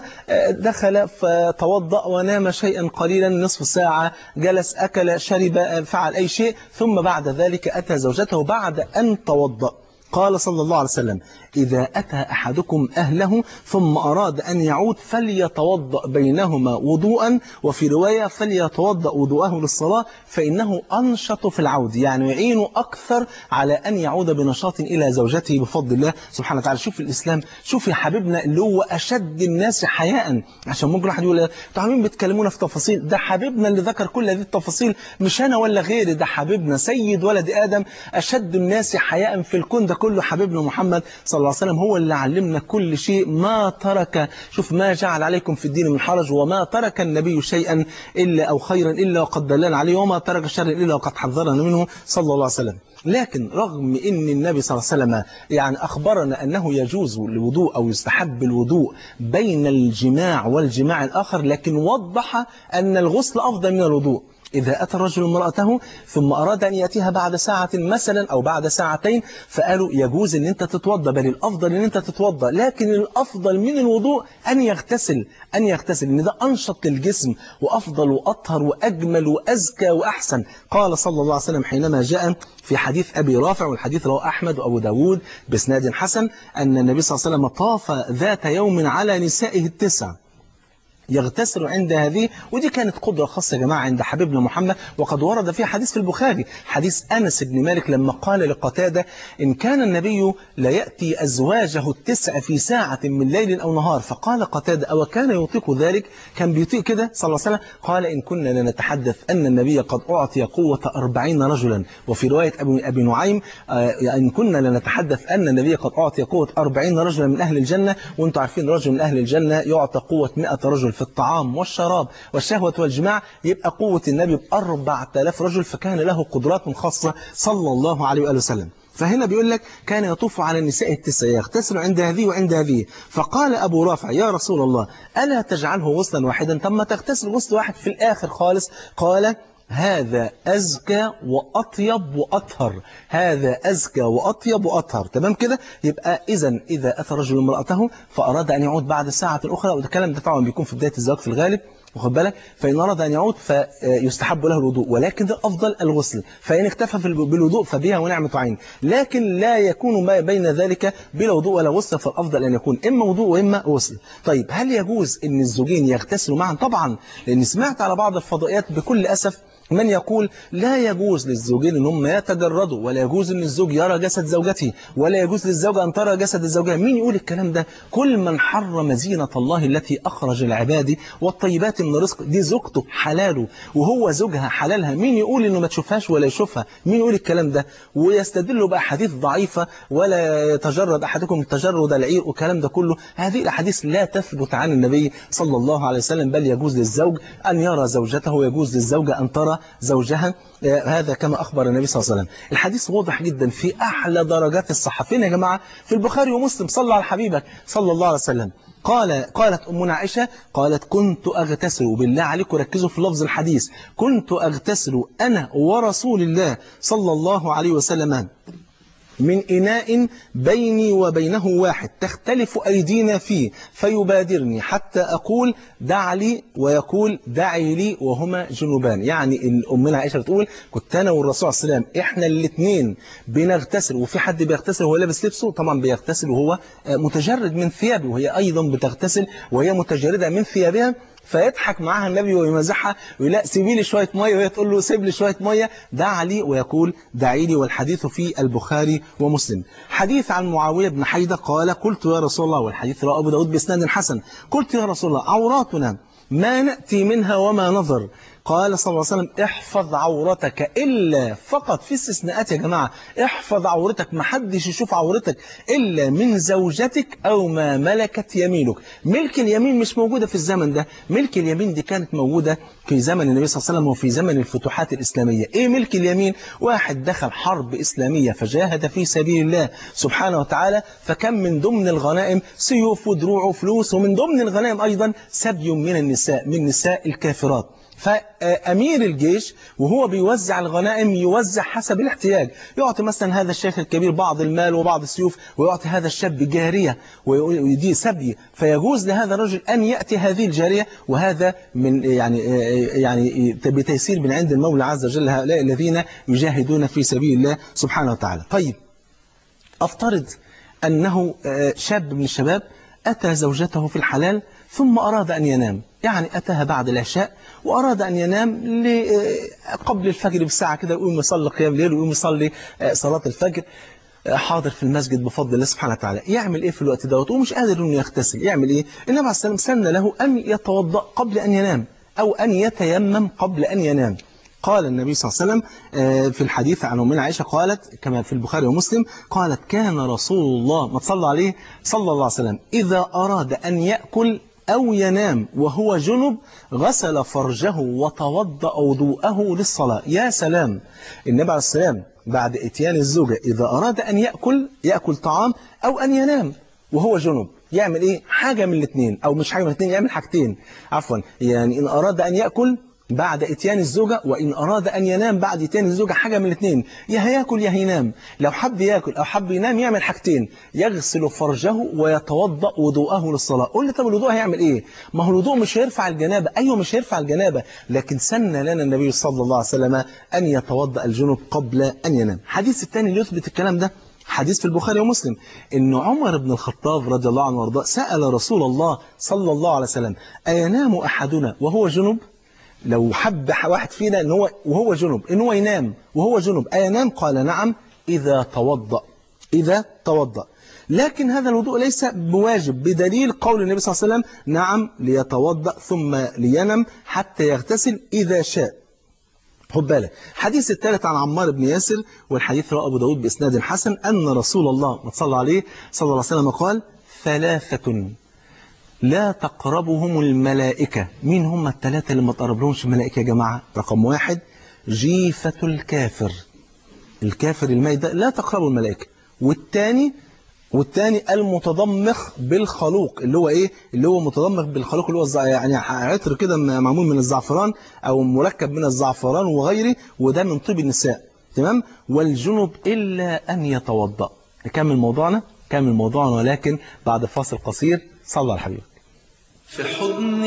دخل فتوضأ ونام شيئا قليلا، نصف ساعة، جلس أكل شرب فعل أي شيء، ثم بعد ذلك أتى زوجته بعد أن توضأ. قال صلى الله عليه وسلم إذا أتى أحدكم أهله ثم أراد أن يعود فليتوضأ بينهما وضوءا، وفي رواية فليتوضأ وضوءه للصلاة فإنه أنشط في العود، يعني يعين أكثر على أن يعود بنشاط إلى زوجته بفضل الله سبحانه وتعالى. شوف الإسلام، شوف يا حبيبنا اللي هو أشد الناس حياء، عشان ممكن واحد يقول تعالوا بتكلمونا في تفاصيل، ده حبيبنا اللي ذكر كل هذه التفاصيل مش أنا ولا غيري، ده حبيبنا سيد ولد آدم، أشد الناس حياء في الكون ده كله حبيبنا محمد صلى الله عليه وسلم، هو اللي علمنا كل شيء. ما ترك، شوف ما جعل عليكم في الدين من حرج، وما ترك النبي شيئا إلا أو خيرا إلا وقد دلنا عليه، وما ترك شرا إلا وقد حذرنا منه صلى الله عليه وسلم. لكن رغم أن النبي صلى الله عليه وسلم يعني أخبرنا أنه يجوز الوضوء أو يستحب الوضوء بين الجماع والجماع الآخر، لكن وضح أن الغسل أفضل من الوضوء. إذا أتى الرجل امرأته ثم أراد أن يأتيها بعد ساعة مثلا أو بعد ساعتين، فقالوا يجوز أن أنت تتوضأ، بل الأفضل أن أنت تتوضأ، لكن الأفضل من الوضوء أن يغتسل، أن يغتسل أن ده أنشط للجسم وأفضل وأطهر وأجمل وأزكى وأحسن. قال صلى الله عليه وسلم حينما جاء في حديث أبي رافع، والحديث رواه أحمد وأبو داود بإسناد حسن، أن النبي صلى الله عليه وسلم طاف ذات يوم على نسائه التسع يغتسل عند هذه، ودي كانت قدرة خاصة يا جماعة عند حبيبنا محمد. وقد ورد فيه حديث في البخاري، حديث أنس بن مالك لما قال لقتادة إن كان النبي لا يأتي أزواجه التسع في ساعة من ليل أو نهار، فقال قتادة أو كان يطيق ذلك، كان بيطيق كده صلى الله عليه وسلم؟ قال إن كنا لنتحدث أن النبي قد أعطي قوة أربعين رجلا، وفي رواية أبي, أبي نعيم إن كنا لنتحدث أن النبي قد أعطي قوة أربعين رجلا من أهل الجنة، وأنتم عارفين رجل من أهل الجنة يعطى قوة مئة رجل في الطعام والشراب والشهوة والجماع، يبقى قوة النبي بأربعة آلاف رجل، فكان له قدرات خاصة صلى الله عليه وآله وسلم. فهنا بيقول لك كان يطوف على النساء التسع يغتسل عند هذه وعند هذه. فقال أبو رافع يا رسول الله ألا تجعله غسلا واحدا؟ طب ما تغتسل غسل واحد في الآخر خالص. قال هذا أزكى وأطيب وأطهر، هذا أزكى وأطيب وأطهر. تمام كده؟ يبقى إذا إذا أتى رجل امرأته فأراد أن يعود بعد ساعة أخرى، وده الكلام ده طبعا بيكون في بداية الزواج في الغالب، واخد بالك؟ فإن أراد أن يعود فيستحب له الوضوء، ولكن الأفضل الغسل، فإن اكتفى بالوضوء فبها ونعمة عين، لكن لا يكون ما بين ذلك بلا وضوء ولا غسل، فالأفضل أن يكون إما وضوء وإما غسل. طيب هل يجوز أن الزوجين يغتسلوا معا؟ طبعا، لأن سمعت على بعض الفضائيات بكل أسف من يقول لا يجوز للزوجين ان هم يتجردوا، ولا يجوز ان الزوج يرى جسد زوجته، ولا يجوز للزوجة ان ترى جسد الزوجة. مين يقول الكلام ده؟ كل من حرم زينة الله التي اخرج العباد والطيبات من الرزق، دي زوجته حلاله وهو زوجها حلالها. مين يقول انه ما تشوفهاش ولا يشوفها؟ مين يقول الكلام ده؟ ويستدلوا بأحاديث ضعيفة، ولا يتجرد احدكم تجرد العير والكلام ده كله. هذه الاحاديث لا تثبت عن النبي صلى الله عليه وسلم، بل يجوز للزوج ان يرى زوجته ويجوز للزوجة ان ترى زوجها، هذا كما أخبر النبي صلى الله عليه وسلم. الحديث واضح جدا في أعلى درجات الصحة. فين يا جماعة؟ في البخاري ومسلم. صلى على حبيبك صلى الله عليه وسلم. قال قالت أمنا عائشة قالت كنت أغتسل، وبالله عليكم ركزوا في لفظ الحديث، كنت أغتسل أنا ورسول الله صلى الله عليه وسلم من إناء بيني وبينه واحد تختلف أيدينا فيه، فيبادرني حتى أقول دع لي ويقول دعي لي وهما جنوبان. يعني أمنا عائشة بتقول كنت أنا والرسول صلى الله عليه وسلم إحنا الاثنين بنغتسل، وفي حد بيغتسل وهو لابس لبسه، طبعا بيغتسل وهو متجرد من ثيابه، وهي أيضا بتغتسل وهي متجردة من ثيابها، فيضحك معها النبي ويمزحها ويقول لا سيبي لي شويه ميه، وهي تقول له سيب لي شويه ميه، دع لي ويقول دعي لي. والحديث في البخاري ومسلم. حديث عن معاويه بن حيدة قال قلت يا رسول الله، والحديث رواه ابو داود باسناد حسن، قلت يا رسول الله عوراتنا ما نأتي منها وما نظر، قال صلى الله عليه وسلم احفظ عورتك، إلا فقط في استثناءات يا جماعة، احفظ عورتك، ما حدش يشوف عورتك إلا من زوجتك أو ما ملكت يمينك. ملك اليمين مش موجودة في الزمن ده، ملك اليمين دي كانت موجودة في زمن النبي صلى الله عليه وسلم وفي زمن الفتوحات الإسلامية. إيه ملك اليمين؟ واحد دخل حرب إسلامية فجاهد في سبيل الله سبحانه وتعالى، فكان من ضمن الغنائم سيوف ودروع وفلوس، ومن ضمن الغنائم أيضا سبي من النساء، من نساء الكافرات. فأمير الجيش وهو بيوزع الغنائم يوزع حسب الاحتياج، يعطي مثلا هذا الشيخ الكبير بعض المال وبعض السيوف، ويعطي هذا الشاب جارية ويدي سبي، فيجوز لهذا الرجل أن يأتي هذه الجارية، وهذا من يعني يعني بتيسير من عند المولى عز وجل هؤلاء الذين يجاهدون في سبيل الله سبحانه وتعالى. طيب أفترض أنه شاب من الشباب أتى زوجته في الحلال ثم أراد أن ينام، يعني أتاها بعد العشاء وأراد أن ينام قبل الفجر بساعة كده، يقوم يصلي قيام ليل ويقوم يصلي صلاة الفجر، حاضر في المسجد بفضل الله سبحانه وتعالى. يعمل إيه في الوقت دوت ومش قادر إنه يغتسل؟ يعمل إيه؟ النبي عليه السلام سن له أن يتوضأ قبل أن ينام، أو أن يتيمم قبل أن ينام. قال النبي صلى الله عليه وسلم في الحديث عن أمنا عائشة قالت كما في البخاري ومسلم، قالت كان رسول الله ما صلى عليه صلى الله عليه وسلم إذا أراد أن يأكل أو ينام وهو جنب غسل فرجه وتوضأ وضوءه للصلاة. يا سلام! النبي عليه السلام بعد إتيان الزوجة إذا أراد أن يأكل يأكل طعام أو أن ينام وهو جنب يعمل إيه؟ حاجة من الاثنين، أو مش حاجة من الاثنين، يعمل حاجتين عفوا. يعني إن أراد أن يأكل بعد إتيان الزوجة، وإن أراد أن ينام بعد إتيان الزوجة، حاجة من الاثنين، يا هياكل يا هينام. لو حب ياكل أو حب ينام يعمل حاجتين، يغسل فرجه ويتوضأ وضوءه للصلاة. قول لي طب الوضوء هيعمل إيه؟ ما هو الوضوء مش هيرفع الجنابة. أيوه مش هيرفع الجنابة، لكن سن لنا النبي صلى الله عليه وسلم أن يتوضأ الجنوب قبل أن ينام. الحديث الثاني اللي يثبت الكلام ده حديث في البخاري ومسلم، إن عمر بن الخطاب رضي الله عنه وارضاه سأل رسول الله صلى الله عليه وسلم أينام أحدنا وهو جنب؟ لو حب واحد فينا إن هو وهو جنب إن هو ينام وهو جنب أينام؟ قال نعم إذا توضأ، إذا توضأ. لكن هذا الوضوء ليس بواجب بدليل قول النبي صلى الله عليه وسلم نعم ليتوضأ ثم لينم حتى يغتسل إذا شاء. خد بالك. الحديث الثالث عن عمار بن ياسر، والحديث رواه أبو داود بإسناد حسن، أن رسول الله صلى عليه صلى الله عليه وسلم قال ثلاثة لا تقربهم الملائكة. مين هم الثلاثة اللي ما تقربلهمش الملائكة يا جماعة؟ رقم واحد جيفة الكافر، الكافر الميت ده لا تقربه الملائكة. والثاني والتاني المتضمخ بالخلوق، اللي هو ايه؟ اللي هو متضمخ بالخلوق، اللي هو الز... يعني عطر كده معمول من الزعفران او مركب من الزعفران وغيره، وده من طيب النساء. تمام. والجنب الا ان يتوضا. نكمل موضوعنا كمل موضوعنا ولكن بعد فاصل قصير. صلى على حبيبك. في حضن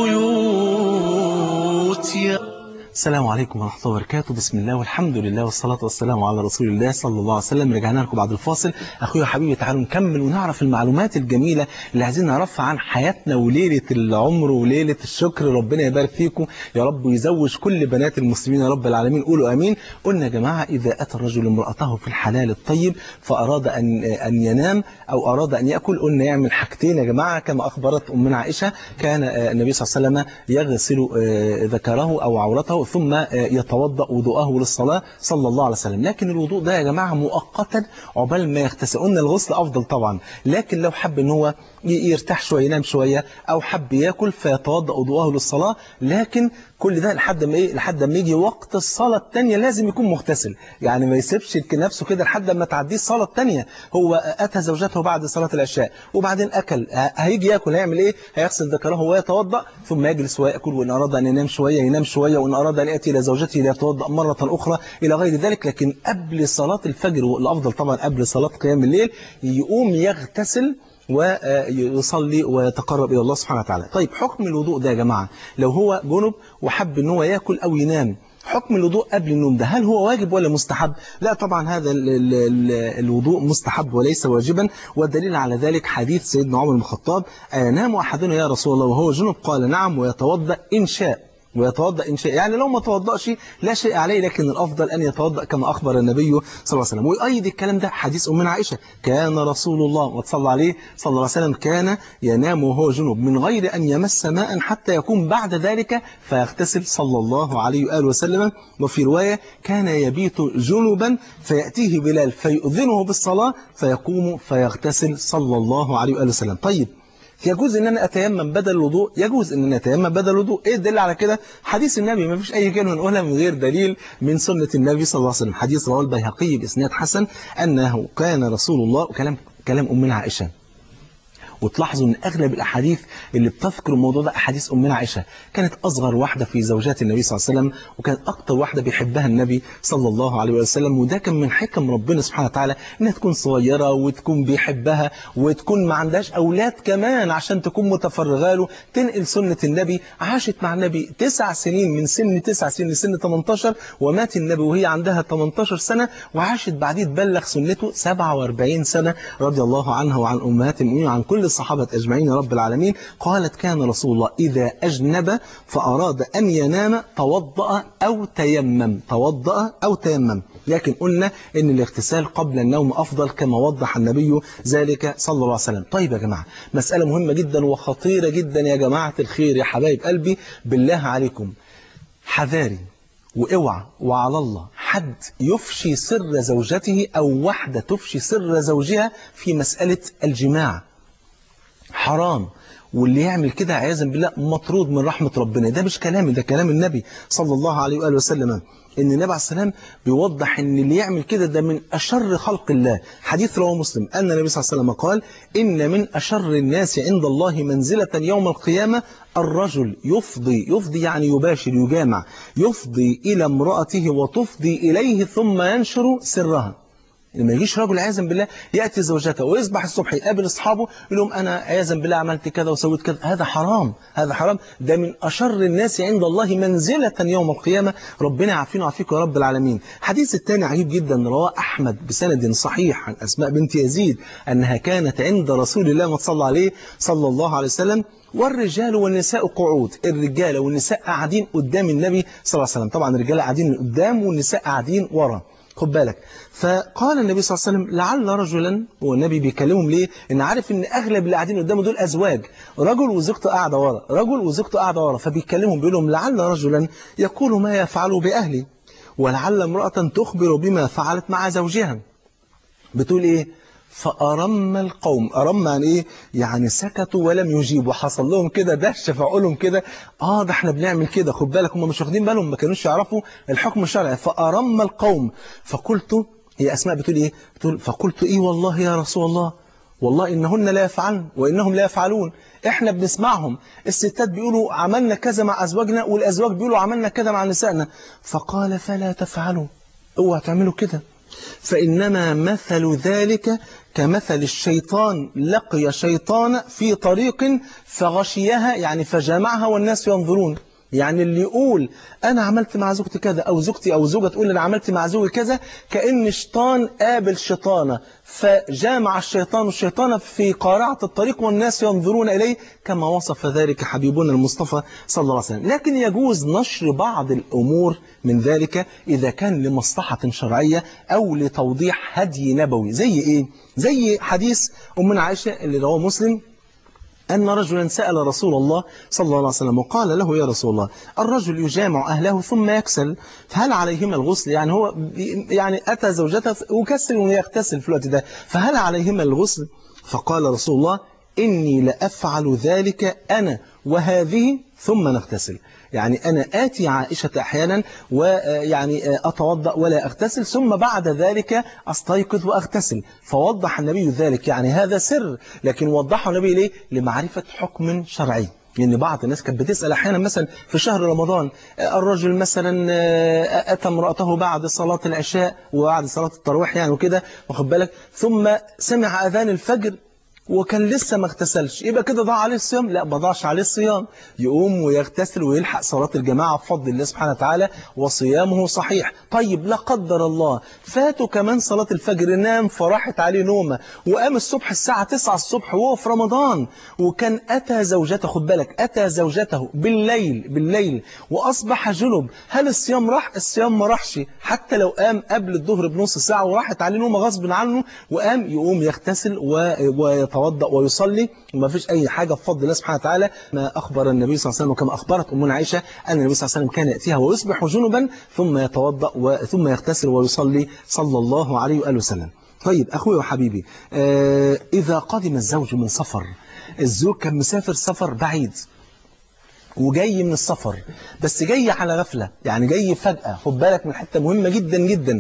البيوت يا السلام عليكم ورحمة الله وبركاته. بسم الله والحمد لله والصلاة والسلام على رسول الله صلى الله عليه وسلم. رجعنا لكم بعد الفاصل. أخويا حبيبي تعالوا نكمل ونعرف المعلومات الجميلة اللي عايزين نعرفها عن حياتنا وليلة العمر وليلة الشكر. ربنا يبارك فيكم يا رب ويزوج كل بنات المسلمين يا رب العالمين. قولوا آمين. قلنا يا جماعة إذا أتى الرجل امرأته في الحلال الطيب فأراد أن أن ينام أو أراد أن يأكل، قلنا يعمل حاجتين يا جماعة كما أخبرت أمنا عائشة. كان النبي صلى الله عليه وسلم يغسل ذكره أو عورته ثم يتوضأ وضوءه للصلاة صلى الله عليه وسلم. لكن الوضوء ده يا جماعة مؤقتا عقبال ما يغتسل. قلنا الغسل أفضل طبعا، لكن لو حب ان هو يرتاح شوية ينام شوية أو حب يأكل فيتوضأ وضوءه للصلاة. لكن كل ده لحد ما ايه لحد ما يجي وقت الصلاة الثانية لازم يكون مغتسل، يعني ما يسيبش نفسه كده لحد ما تعديه الصلاة الثانية. هو أتى زوجته بعد صلاة العشاء وبعدين أكل، هيجي يأكل هيعمل ايه؟ هيغسل ذكره ويتوضأ ثم يجلس ويأكل، وإن أراد أن ينام شوية ينام شوية، وإن أراد أن يأتي إلى زوجته ليتوضأ مرة أخرى إلى غير ذلك. لكن قبل صلاة الفجر، والأفضل طبعا قبل صلاة قيام الليل، يقوم يغتسل ويصلي ويتقرب إلى الله سبحانه وتعالى. طيب حكم الوضوء ده يا جماعة لو هو جنب وحب ان هو يأكل أو ينام، حكم الوضوء قبل النوم ده هل هو واجب ولا مستحب؟ لا طبعا هذا ال ال ال الوضوء مستحب وليس واجبا. والدليل على ذلك حديث سيدنا عمر بن الخطاب: أينام أحدنا يا رسول الله وهو جنب؟ قال نعم، ويتوضأ إن شاء ويتوضأ إن شاء. يعني لو ما توضأش لا شيء عليه، لكن الأفضل أن يتوضأ كما أخبر النبي صلى الله عليه وسلم. ويؤيد الكلام ده حديث أمنا عائشة: كان رسول الله وصلى عليه صلى الله عليه وسلم كان ينام وهو جنوب من غير أن يمس ماء حتى يكون بعد ذلك فيغتسل صلى الله عليه وآله وسلم. وفي رواية: كان يبيت جنبا فيأتيه بلال فيؤذنه بالصلاة فيقوم فيغتسل صلى الله عليه وآله وسلم. طيب يجوز ان انا اتيمم بدل الوضوء؟ يجوز ان انا اتيمم بدل الوضوء. ايه الدليل على كده؟ حديث النبي، ما فيش اي كلمه نقولها من غير دليل من سنه النبي صلى الله عليه وسلم. حديث رواه البيهقي باسناد حسن انه كان رسول الله، وكلام كلام امنا عائشه. وتلاحظوا ان اغلب الاحاديث اللي بتذكر الموضوع ده احاديث امنا عائشه. كانت اصغر واحده في زوجات النبي صلى الله عليه وسلم، وكانت اكتر واحده بيحبها النبي صلى الله عليه وسلم. وده كان من حكم ربنا سبحانه وتعالى انها تكون صغيره وتكون بيحبها وتكون ما عندهاش اولاد كمان عشان تكون متفرغه له، تنقل سنه النبي. عاشت مع النبي تسع سنين، من سن تسع سنين لسن ثمانية عشر، ومات النبي وهي عندها ثمانية عشر سنه، وعاشت بعديه تبلغ سنته سبعة وأربعين سنه رضي الله عنها وعن امهات المؤمنين وعن كل الصحابة أجمعين يا رب العالمين. قالت: كان رسول الله إذا أجنب فأراد أن ينام توضأ أو تيمم، توضأ أو تيمم. لكن قلنا إن الاغتسال قبل النوم أفضل كما وضح النبي ذلك صلى الله عليه وسلم. طيب يا جماعة، مسألة مهمة جدا وخطيرة جدا يا جماعة الخير يا حبايب قلبي، بالله عليكم حذاري واوعى وعلى الله حد يفشي سر زوجته أو واحدة تفشي سر زوجها في مسألة الجماع. حرام، واللي يعمل كده عياذا بالله مطرود من رحمة ربنا. ده مش كلامي، ده كلام النبي صلى الله عليه وآله وسلم، ان النبي عليه السلام بيوضح ان اللي يعمل كده ده من أشر خلق الله. حديث رواه مسلم أن النبي صلى الله عليه وسلم قال: إن من أشر الناس عند الله منزلة يوم القيامة الرجل يفضي، يفضي يعني يباشر يجامع، يفضي إلى امرأته وتفضي إليه ثم ينشر سرها. لما يجيش رجل عياذا بالله يأتي زوجته ويصبح الصبح يقابل أصحابه يقول لهم أنا عياذا بالله عملت كذا وسويت كذا، هذا حرام، هذا حرام. ده من أشر الناس عند الله منزلة يوم القيامة. ربنا يعافينا ويعافيكم يا رب العالمين. حديث الثاني عجيب جدا، رواه أحمد بسند صحيح عن أسماء بنت يزيد أنها كانت عند رسول الله ما صلى عليه صلى الله عليه وسلم والرجال والنساء قعود. الرجال والنساء قاعدين قدام النبي صلى الله عليه وسلم، طبعا الرجال قاعدين قدام والنساء قاعدين ورا، خد بالك. فقال النبي صلى الله عليه وسلم: لعل رجلا، والنبي بيكلمهم ليه؟ ان عارف ان اغلب اللي قاعدين قدامه دول ازواج، رجل وزوجته قاعده ورا، رجل وزوجته قاعده ورا، فبيكلمهم بيقول لهم: لعل رجلا يقول ما يفعل باهلي، ولعل امراه تخبر بما فعلت مع زوجها. بتقول ايه؟ فأرم القوم. أرم يعني إيه؟ يعني سكتوا ولم يجيبوا. حصل لهم كده دهشة في عقولهم كده، آه ده إحنا بنعمل كده، خد بالك هم مش واخدين بالهم، ما كانوش يعرفوا الحكم الشرعي. فأرم القوم. فقلت، هي أسماء بتقول إيه؟ بتقول: فقلت إيه والله يا رسول الله، والله إنهن لا يفعلن وإنهم لا يفعلون، إحنا بنسمعهم، الستات بيقولوا عملنا كذا مع أزواجنا والأزواج بيقولوا عملنا كذا مع نسائنا. فقال فلا تفعلوا، اوعوا تعملوا كده، فإنما مثل ذلك كمثل الشيطان لقي شيطان في طريق فغشيها، يعني فجامعها والناس ينظرون. يعني اللي يقول أنا عملت مع زوجتي كذا، أو زوجتي أو زوجة تقول أنا عملت مع زوجي كذا، كأن شيطان قابل شيطانة فجامع الشيطان الشيطان في قارعة الطريق والناس ينظرون إليه، كما وصف ذلك حبيبنا المصطفى صلى الله عليه وسلم. لكن يجوز نشر بعض الأمور من ذلك إذا كان لمصلحة شرعية أو لتوضيح هدي نبوي. زي إيه؟ زي حديث أمنا عائشة اللي رواه مسلم، أن رجلا سأل رسول الله صلى الله عليه وسلم وقال له يا رسول الله الرجل يجامع أهله ثم يكسل، فهل عليهما الغسل؟ يعني هو يعني أتى زوجته وكسل ويغتسل في الوقت ده، فهل عليهما الغسل؟ فقال رسول الله إني لأفعل ذلك أنا وهذه ثم نغتسل. يعني أنا آتي عائشة أحيانا ويعني أتوضأ ولا أغتسل، ثم بعد ذلك أستيقظ وأغتسل. فوضح النبي ذلك، يعني هذا سر، لكن وضحه النبي ليه؟ لمعرفة حكم شرعي. لأن يعني بعض الناس كانت بتسأل أحيانا مثلا في شهر رمضان، الرجل مثلا أتى امرأته بعد صلاة العشاء وبعد صلاة التراويح يعني وكده، واخد بالك، ثم سمع أذان الفجر وكان لسه ما اغتسلش، يبقى كده ضاع عليه الصيام؟ لا، ما ضاعش عليه الصيام، يقوم ويغتسل ويلحق صلاة الجماعة بفضل الله سبحانه وتعالى وصيامه صحيح. طيب لا قدر الله فاته كمان صلاة الفجر، نام فراحت عليه نومة وقام الصبح الساعة تسعة الصبح وهو في رمضان، وكان أتى زوجته، خد بالك، أتى زوجته بالليل بالليل وأصبح جنب، هل الصيام راح؟ الصيام ما راحش، حتى لو قام قبل الظهر بنص ساعة وراحت عليه نومة غصب عنه وقام، يقوم يغتسل ويتوضأ ويصلي وما فيش أي حاجة بفضل الله سبحانه وتعالى. ما أخبر النبي صلى الله عليه وسلم وكما أخبرت أمنا عائشة أن النبي صلى الله عليه وسلم كان يأتيها ويصبح جنبا ثم يتوضأ ثم يغتسل ويصلي صلى الله عليه وآله وسلم. طيب أخوي وحبيبي، آه إذا قدم الزوج من سفر، الزوج كان مسافر سفر بعيد وجاي من السفر، بس جاي على غفلة، يعني جاي فجأة، خد بالك من حتة مهمة جدا جدا،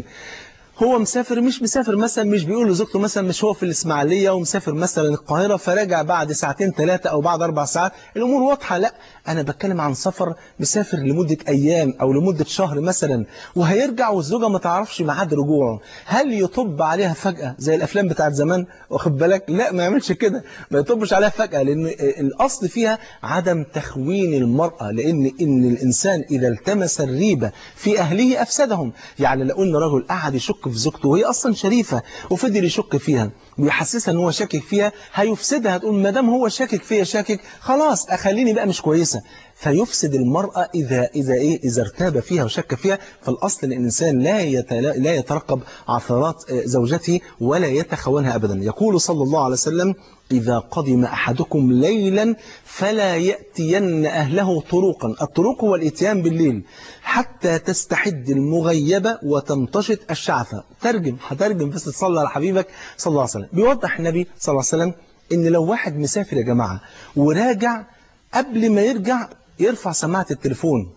هو مسافر، مش مسافر مثلا، مش بيقول لزوجته مثلا مش هو في الإسماعيلية ومسافر مثلا القاهرة فراجع بعد ساعتين ثلاثة أو بعد أربع ساعات، الأمور واضحة. لا، أنا بتكلم عن سفر مسافر لمدة أيام أو لمدة شهر مثلا، وهيرجع والزوجة ما تعرفش ميعاد رجوعه، هل يطب عليها فجأة زي الأفلام بتاعت زمان؟ واخد بالك؟ لا، ما يعملش كده، ما يطبش عليها فجأة، لأن الأصل فيها عدم تخوين المرأة، لأن إن الإنسان إذا التمس الريبة في أهله أفسدهم. يعني لو قلنا رجل قعد يشك في زوجته وهي أصلا شريفة وفضل يشك فيها ويحسسها ان هو شاكك فيها، هيفسدها، هتقول ما دام هو شاكك فيها شاكك خلاص اخليني بقى مش كويسة، فيفسد المرأة إذا إذا إيه إذا ارتاب فيها وشك فيها. فالأصل ان الإنسان لا لا يترقب عثرات زوجته ولا يتخونها أبدا. يقول صلى الله عليه وسلم إذا قدم أحدكم ليلا فلا يأتين أهله طرقا، الطرق هو الإتيان بالليل، حتى تستحد المغيبة وتمتشط الشعثة. ترجم هترجم بس تصلى على حبيبك صلى الله عليه وسلم. بيوضح النبي صلى الله عليه وسلم إن لو واحد مسافر يا جماعة وراجع، قبل ما يرجع يرفع سماعة التليفون،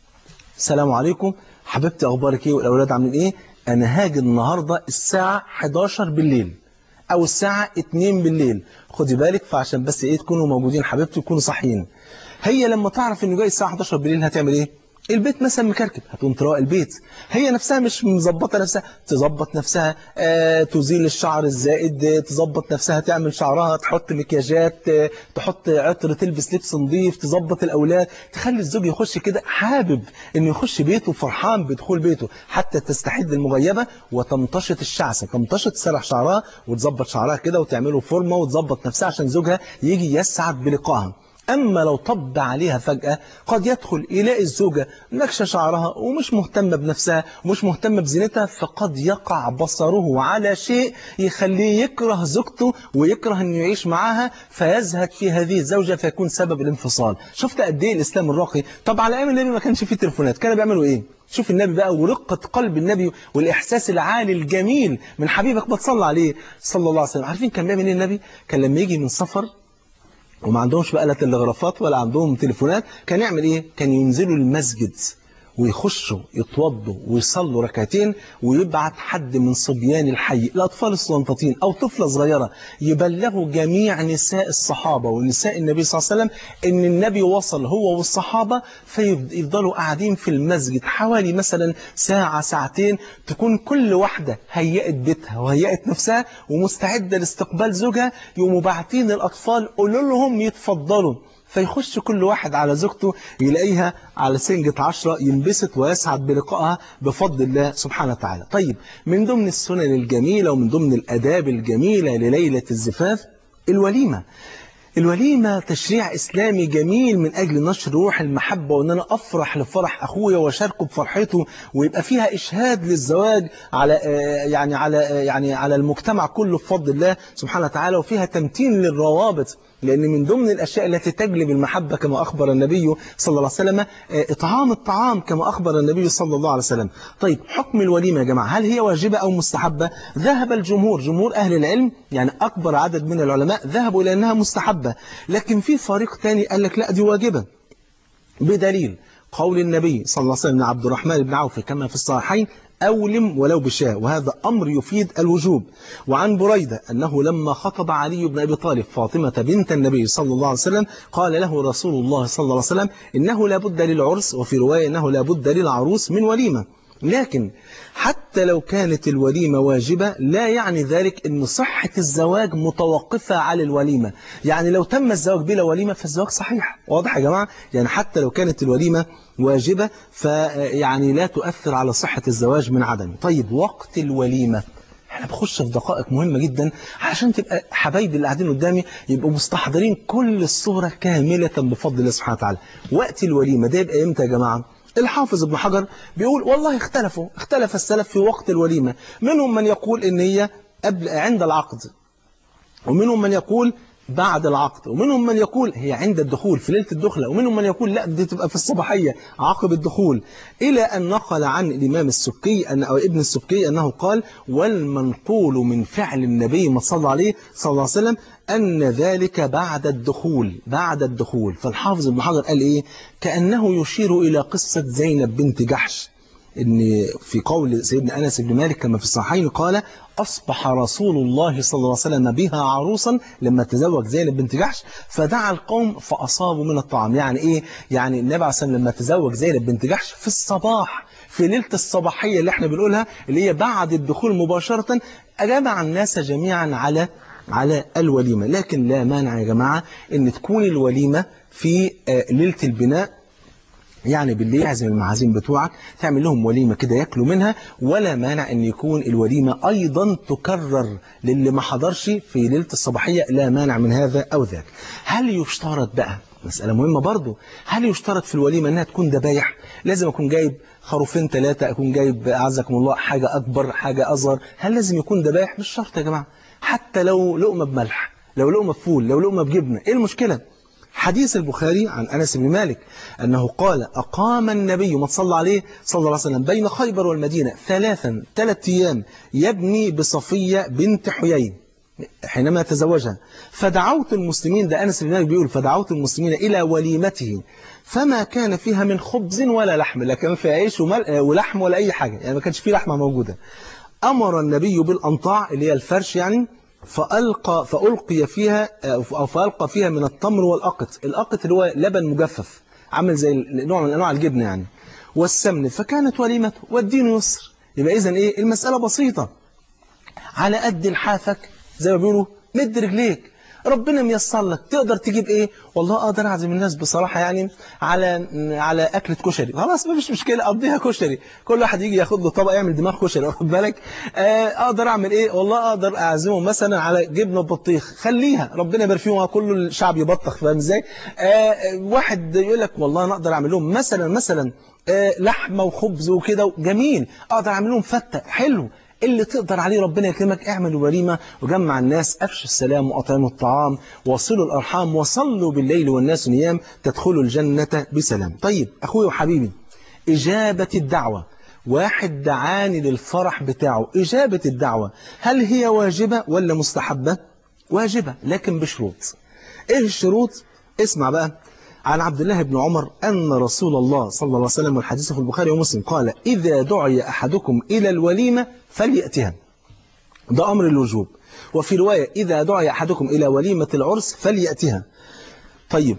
السلام عليكم حبيبتي، أخبارك إيه والأولاد عاملين إيه، أنا هاجي النهاردة الساعة حداشر بالليل أو الساعة اتنين بالليل، خدي بالك، فعشان بس إيه تكونوا موجودين حبيبتي وتكونوا صحيين. هي لما تعرف إنه جاي الساعة حداشر بالليل هتعمل إيه؟ البيت مثلا مكركب، هتقوم تروق البيت، هي نفسها مش مظبطه نفسها، تظبط نفسها، آه تزيل الشعر الزائد، تظبط نفسها، تعمل شعرها، تحط مكياجات، آه تحط عطر، تلبس لبس نظيف، تظبط الاولاد، تخلي الزوج يخش كده حابب انه يخش بيته فرحان بدخول بيته، حتى تستحد المغيبه وتمتشط الشعثه، تمتشط تسرح شعرها وتظبط شعرها كده وتعمله فورمه وتظبط نفسها عشان زوجها يجي يسعد بلقائها. أما لو طب عليها فجأة، قد يدخل يلاقي الزوجة نكشة شعرها ومش مهتمة بنفسها ومش مهتمة بزينتها، فقد يقع بصره على شيء يخليه يكره زوجته ويكره أنه يعيش معها، فيزهد في هذه الزوجة فيكون سبب الانفصال. شفت قد إيه الإسلام الراقي؟ طب على أيام النبي ما كانش فيه تليفونات، كانوا بيعملوا إيه؟ شوف النبي بقى ورقة قلب النبي والإحساس العالي الجميل من حبيبك بتصلى عليه صلى الله عليه وسلم. عارفين كان بيعمل إيه النبي؟ كان لما يجي من سفر وما عندهمش بقى لا تلغرافات ولا عندهم تليفونات، كان يعمل ايه؟ كان ينزلوا المسجد ويخشوا يتوضوا ويصلوا ركعتين، ويبعت حد من صبيان الحي، الأطفال الصغنطاطين أو طفلة صغيرة، يبلغوا جميع نساء الصحابة ونساء النبي صلى الله عليه وسلم إن النبي وصل هو والصحابة، فيفضلوا قاعدين في المسجد حوالي مثلا ساعة ساعتين، تكون كل واحدة هيئت بيتها وهيئت نفسها ومستعدة لاستقبال زوجها، يقوموا باعتين الأطفال قولوا لهم يتفضلوا، فيخش كل واحد على زوجته يلاقيها على سنجة عشرة، ينبسط ويسعد بلقائها بفضل الله سبحانه وتعالى. طيب، من ضمن السنن الجميلة ومن ضمن الأداب الجميلة لليلة الزفاف الوليمة. الوليمة تشريع إسلامي جميل من أجل نشر روح المحبة، وأن أنا أفرح لفرح أخويا وأشاركه بفرحته، ويبقى فيها إشهاد للزواج على يعني على يعني على المجتمع كله بفضل الله سبحانه وتعالى، وفيها تمتين للروابط، لأن من ضمن الأشياء التي تجلب المحبة كما أخبر النبي صلى الله عليه وسلم إطعام الطعام كما أخبر النبي صلى الله عليه وسلم. طيب، حكم الوليمة يا جماعة، هل هي واجبة أو مستحبة؟ ذهب الجمهور، جمهور أهل العلم، يعني أكبر عدد من العلماء ذهبوا إلى أنها مستحبة، لكن في فريق تاني قال لك لا، دي واجبة، بدليل قول النبي صلى الله عليه وسلم عبد الرحمن بن عوف كما في الصحيحين: أولم ولو بشاة، وهذا أمر يفيد الوجوب. وعن بريدة أنه لما خطب علي بن أبي طالب فاطمة بنت النبي صلى الله عليه وسلم قال له رسول الله صلى الله عليه وسلم: إنه لا بد للعرس، وفي رواية إنه لا بد للعروس من وليمة. لكن حتى لو كانت الوليمة واجبة لا يعني ذلك أن صحة الزواج متوقفة على الوليمة، يعني لو تم الزواج بلا وليمة فالزواج صحيح. واضح يا جماعة؟ يعني حتى لو كانت الوليمة واجبة فيعني لا تؤثر على صحة الزواج من عدمه. طيب، وقت الوليمة، احنا بخش في دقائق مهمة جدا عشان تبقى حبايبي اللي قاعدين قدامي يبقوا مستحضرين كل الصورة كاملة بفضل الله سبحانه وتعالى. وقت الوليمة ده يبقى امتى يا جماعة؟ الحافظ ابن حجر بيقول والله اختلفوا اختلف السلف في وقت الوليمة، منهم من يقول ان هي قبل عند العقد، ومنهم من يقول بعد العقد، ومنهم من يقول هي عند الدخول في ليلة الدخلة، ومنهم من يقول لا دي تبقى في الصباحية عقب الدخول، إلى أن نقل عن الإمام السبكي أن أو ابن السبكي أنه قال: والمنقول من فعل النبي ما صلى عليه صلى الله عليه وسلم أن ذلك بعد الدخول بعد الدخول. فالحافظ ابن حجر قال إيه؟ كأنه يشير إلى قصة زينب بنت جحش، إن في قول سيدنا أنس بن مالك كما في الصحيحين قال: أصبح رسول الله صلى الله عليه وسلم بها عروسا لما تزوج زينب بنت جحش فدعا القوم فأصابوا من الطعام. يعني إيه؟ يعني النبي عليه الصلاة والسلام لما تزوج زينب بنت جحش في الصباح، في ليلة الصباحية اللي احنا بنقولها اللي هي بعد الدخول مباشرة، أجمع الناس جميعا على على الوليمة. لكن لا مانع يا جماعة إن تكون الوليمة في ليلة البناء، يعني بالليل يعزم المعازيم بتوعك تعمل لهم وليمة كده يأكلوا منها، ولا مانع أن يكون الوليمة أيضا تكرر للي ما حضرش في ليلة الصباحية، لا مانع من هذا أو ذاك. هل يشترط بقى، مسألة مهمة برضو، هل يشترط في الوليمة أنها تكون ذبايح؟ لازم أكون جايب خروفين ثلاثة، أكون جايب أعزكم الله حاجة أكبر حاجة أصغر؟ هل لازم يكون ذبايح؟ مش شرط يا جماعة، حتى لو لقمة بملح، لو لقمة بفول، لو لقمة بجبنة، إيه المشكلة؟ حديث البخاري عن أنس بن مالك أنه قال: أقام النبي ما صلى عليه صلى الله عليه وسلم بين خيبر والمدينة ثلاثا ثلاث أيام يبني بصفية بنت حيي حينما تزوجها، فدعوت المسلمين، ده أنس بن مالك بيقول: فدعوت المسلمين إلى وليمته فما كان فيها من خبز ولا لحم، لا كان فيها عيش ولحم ولا أي حاجة، يعني ما كانش فيه لحمة موجودة. أمر النبي بالأنطاع اللي هي الفرش يعني، فألقى فألقي فيها أو فألقى فيها من التمر والأقط، الأقط اللي هو لبن مجفف عامل زي نوع من أنواع الجبنة يعني، والسمن، فكانت وليمته والدين يسر. يبقى إذن إيه؟ المسألة بسيطة، على قد لحافك زي ما بيقولوا مد رجليك، ربنا ميسر لك. تقدر تجيب ايه؟ والله اقدر اعزم الناس بصراحه يعني على على اكله كشري، خلاص ما فيش مشكله اقضيها كشري، كل واحد يجي ياخد له طبق يعمل دماغ كشري، واخد بالك؟ اقدر اعمل ايه؟ والله اقدر اعزمهم مثلا على جبنه بطيخ، خليها ربنا يبارك فيهم، كل الشعب يبطخ، فاهم ازاي؟ واحد يقول لك والله انا اقدر اعمل لهم مثلا مثلا لحمه وخبز وكده جميل، اقدر اعمل لهم فته، حلو، اللي تقدر عليه ربنا يكرمك، اعمل وليمة وجمع الناس، أفشوا السلام وأطعموا الطعام وصلوا الأرحام وصلوا بالليل والناس نيام تدخلوا الجنة بسلام. طيب أخوي وحبيبي، إجابة الدعوة، واحد دعاني للفرح بتاعه، إجابة الدعوة هل هي واجبة ولا مستحبة؟ واجبة لكن بشروط. إيه الشروط؟ اسمع بقى، عن عبد الله بن عمر أن رسول الله صلى الله عليه وسلم، والحديث في البخاري ومسلم، قال إذا دعي أحدكم إلى الوليمة فليأتها، ده أمر الوجوب. وفي رواية إذا دعي أحدكم إلى وليمة العرس فليأتها. طيب،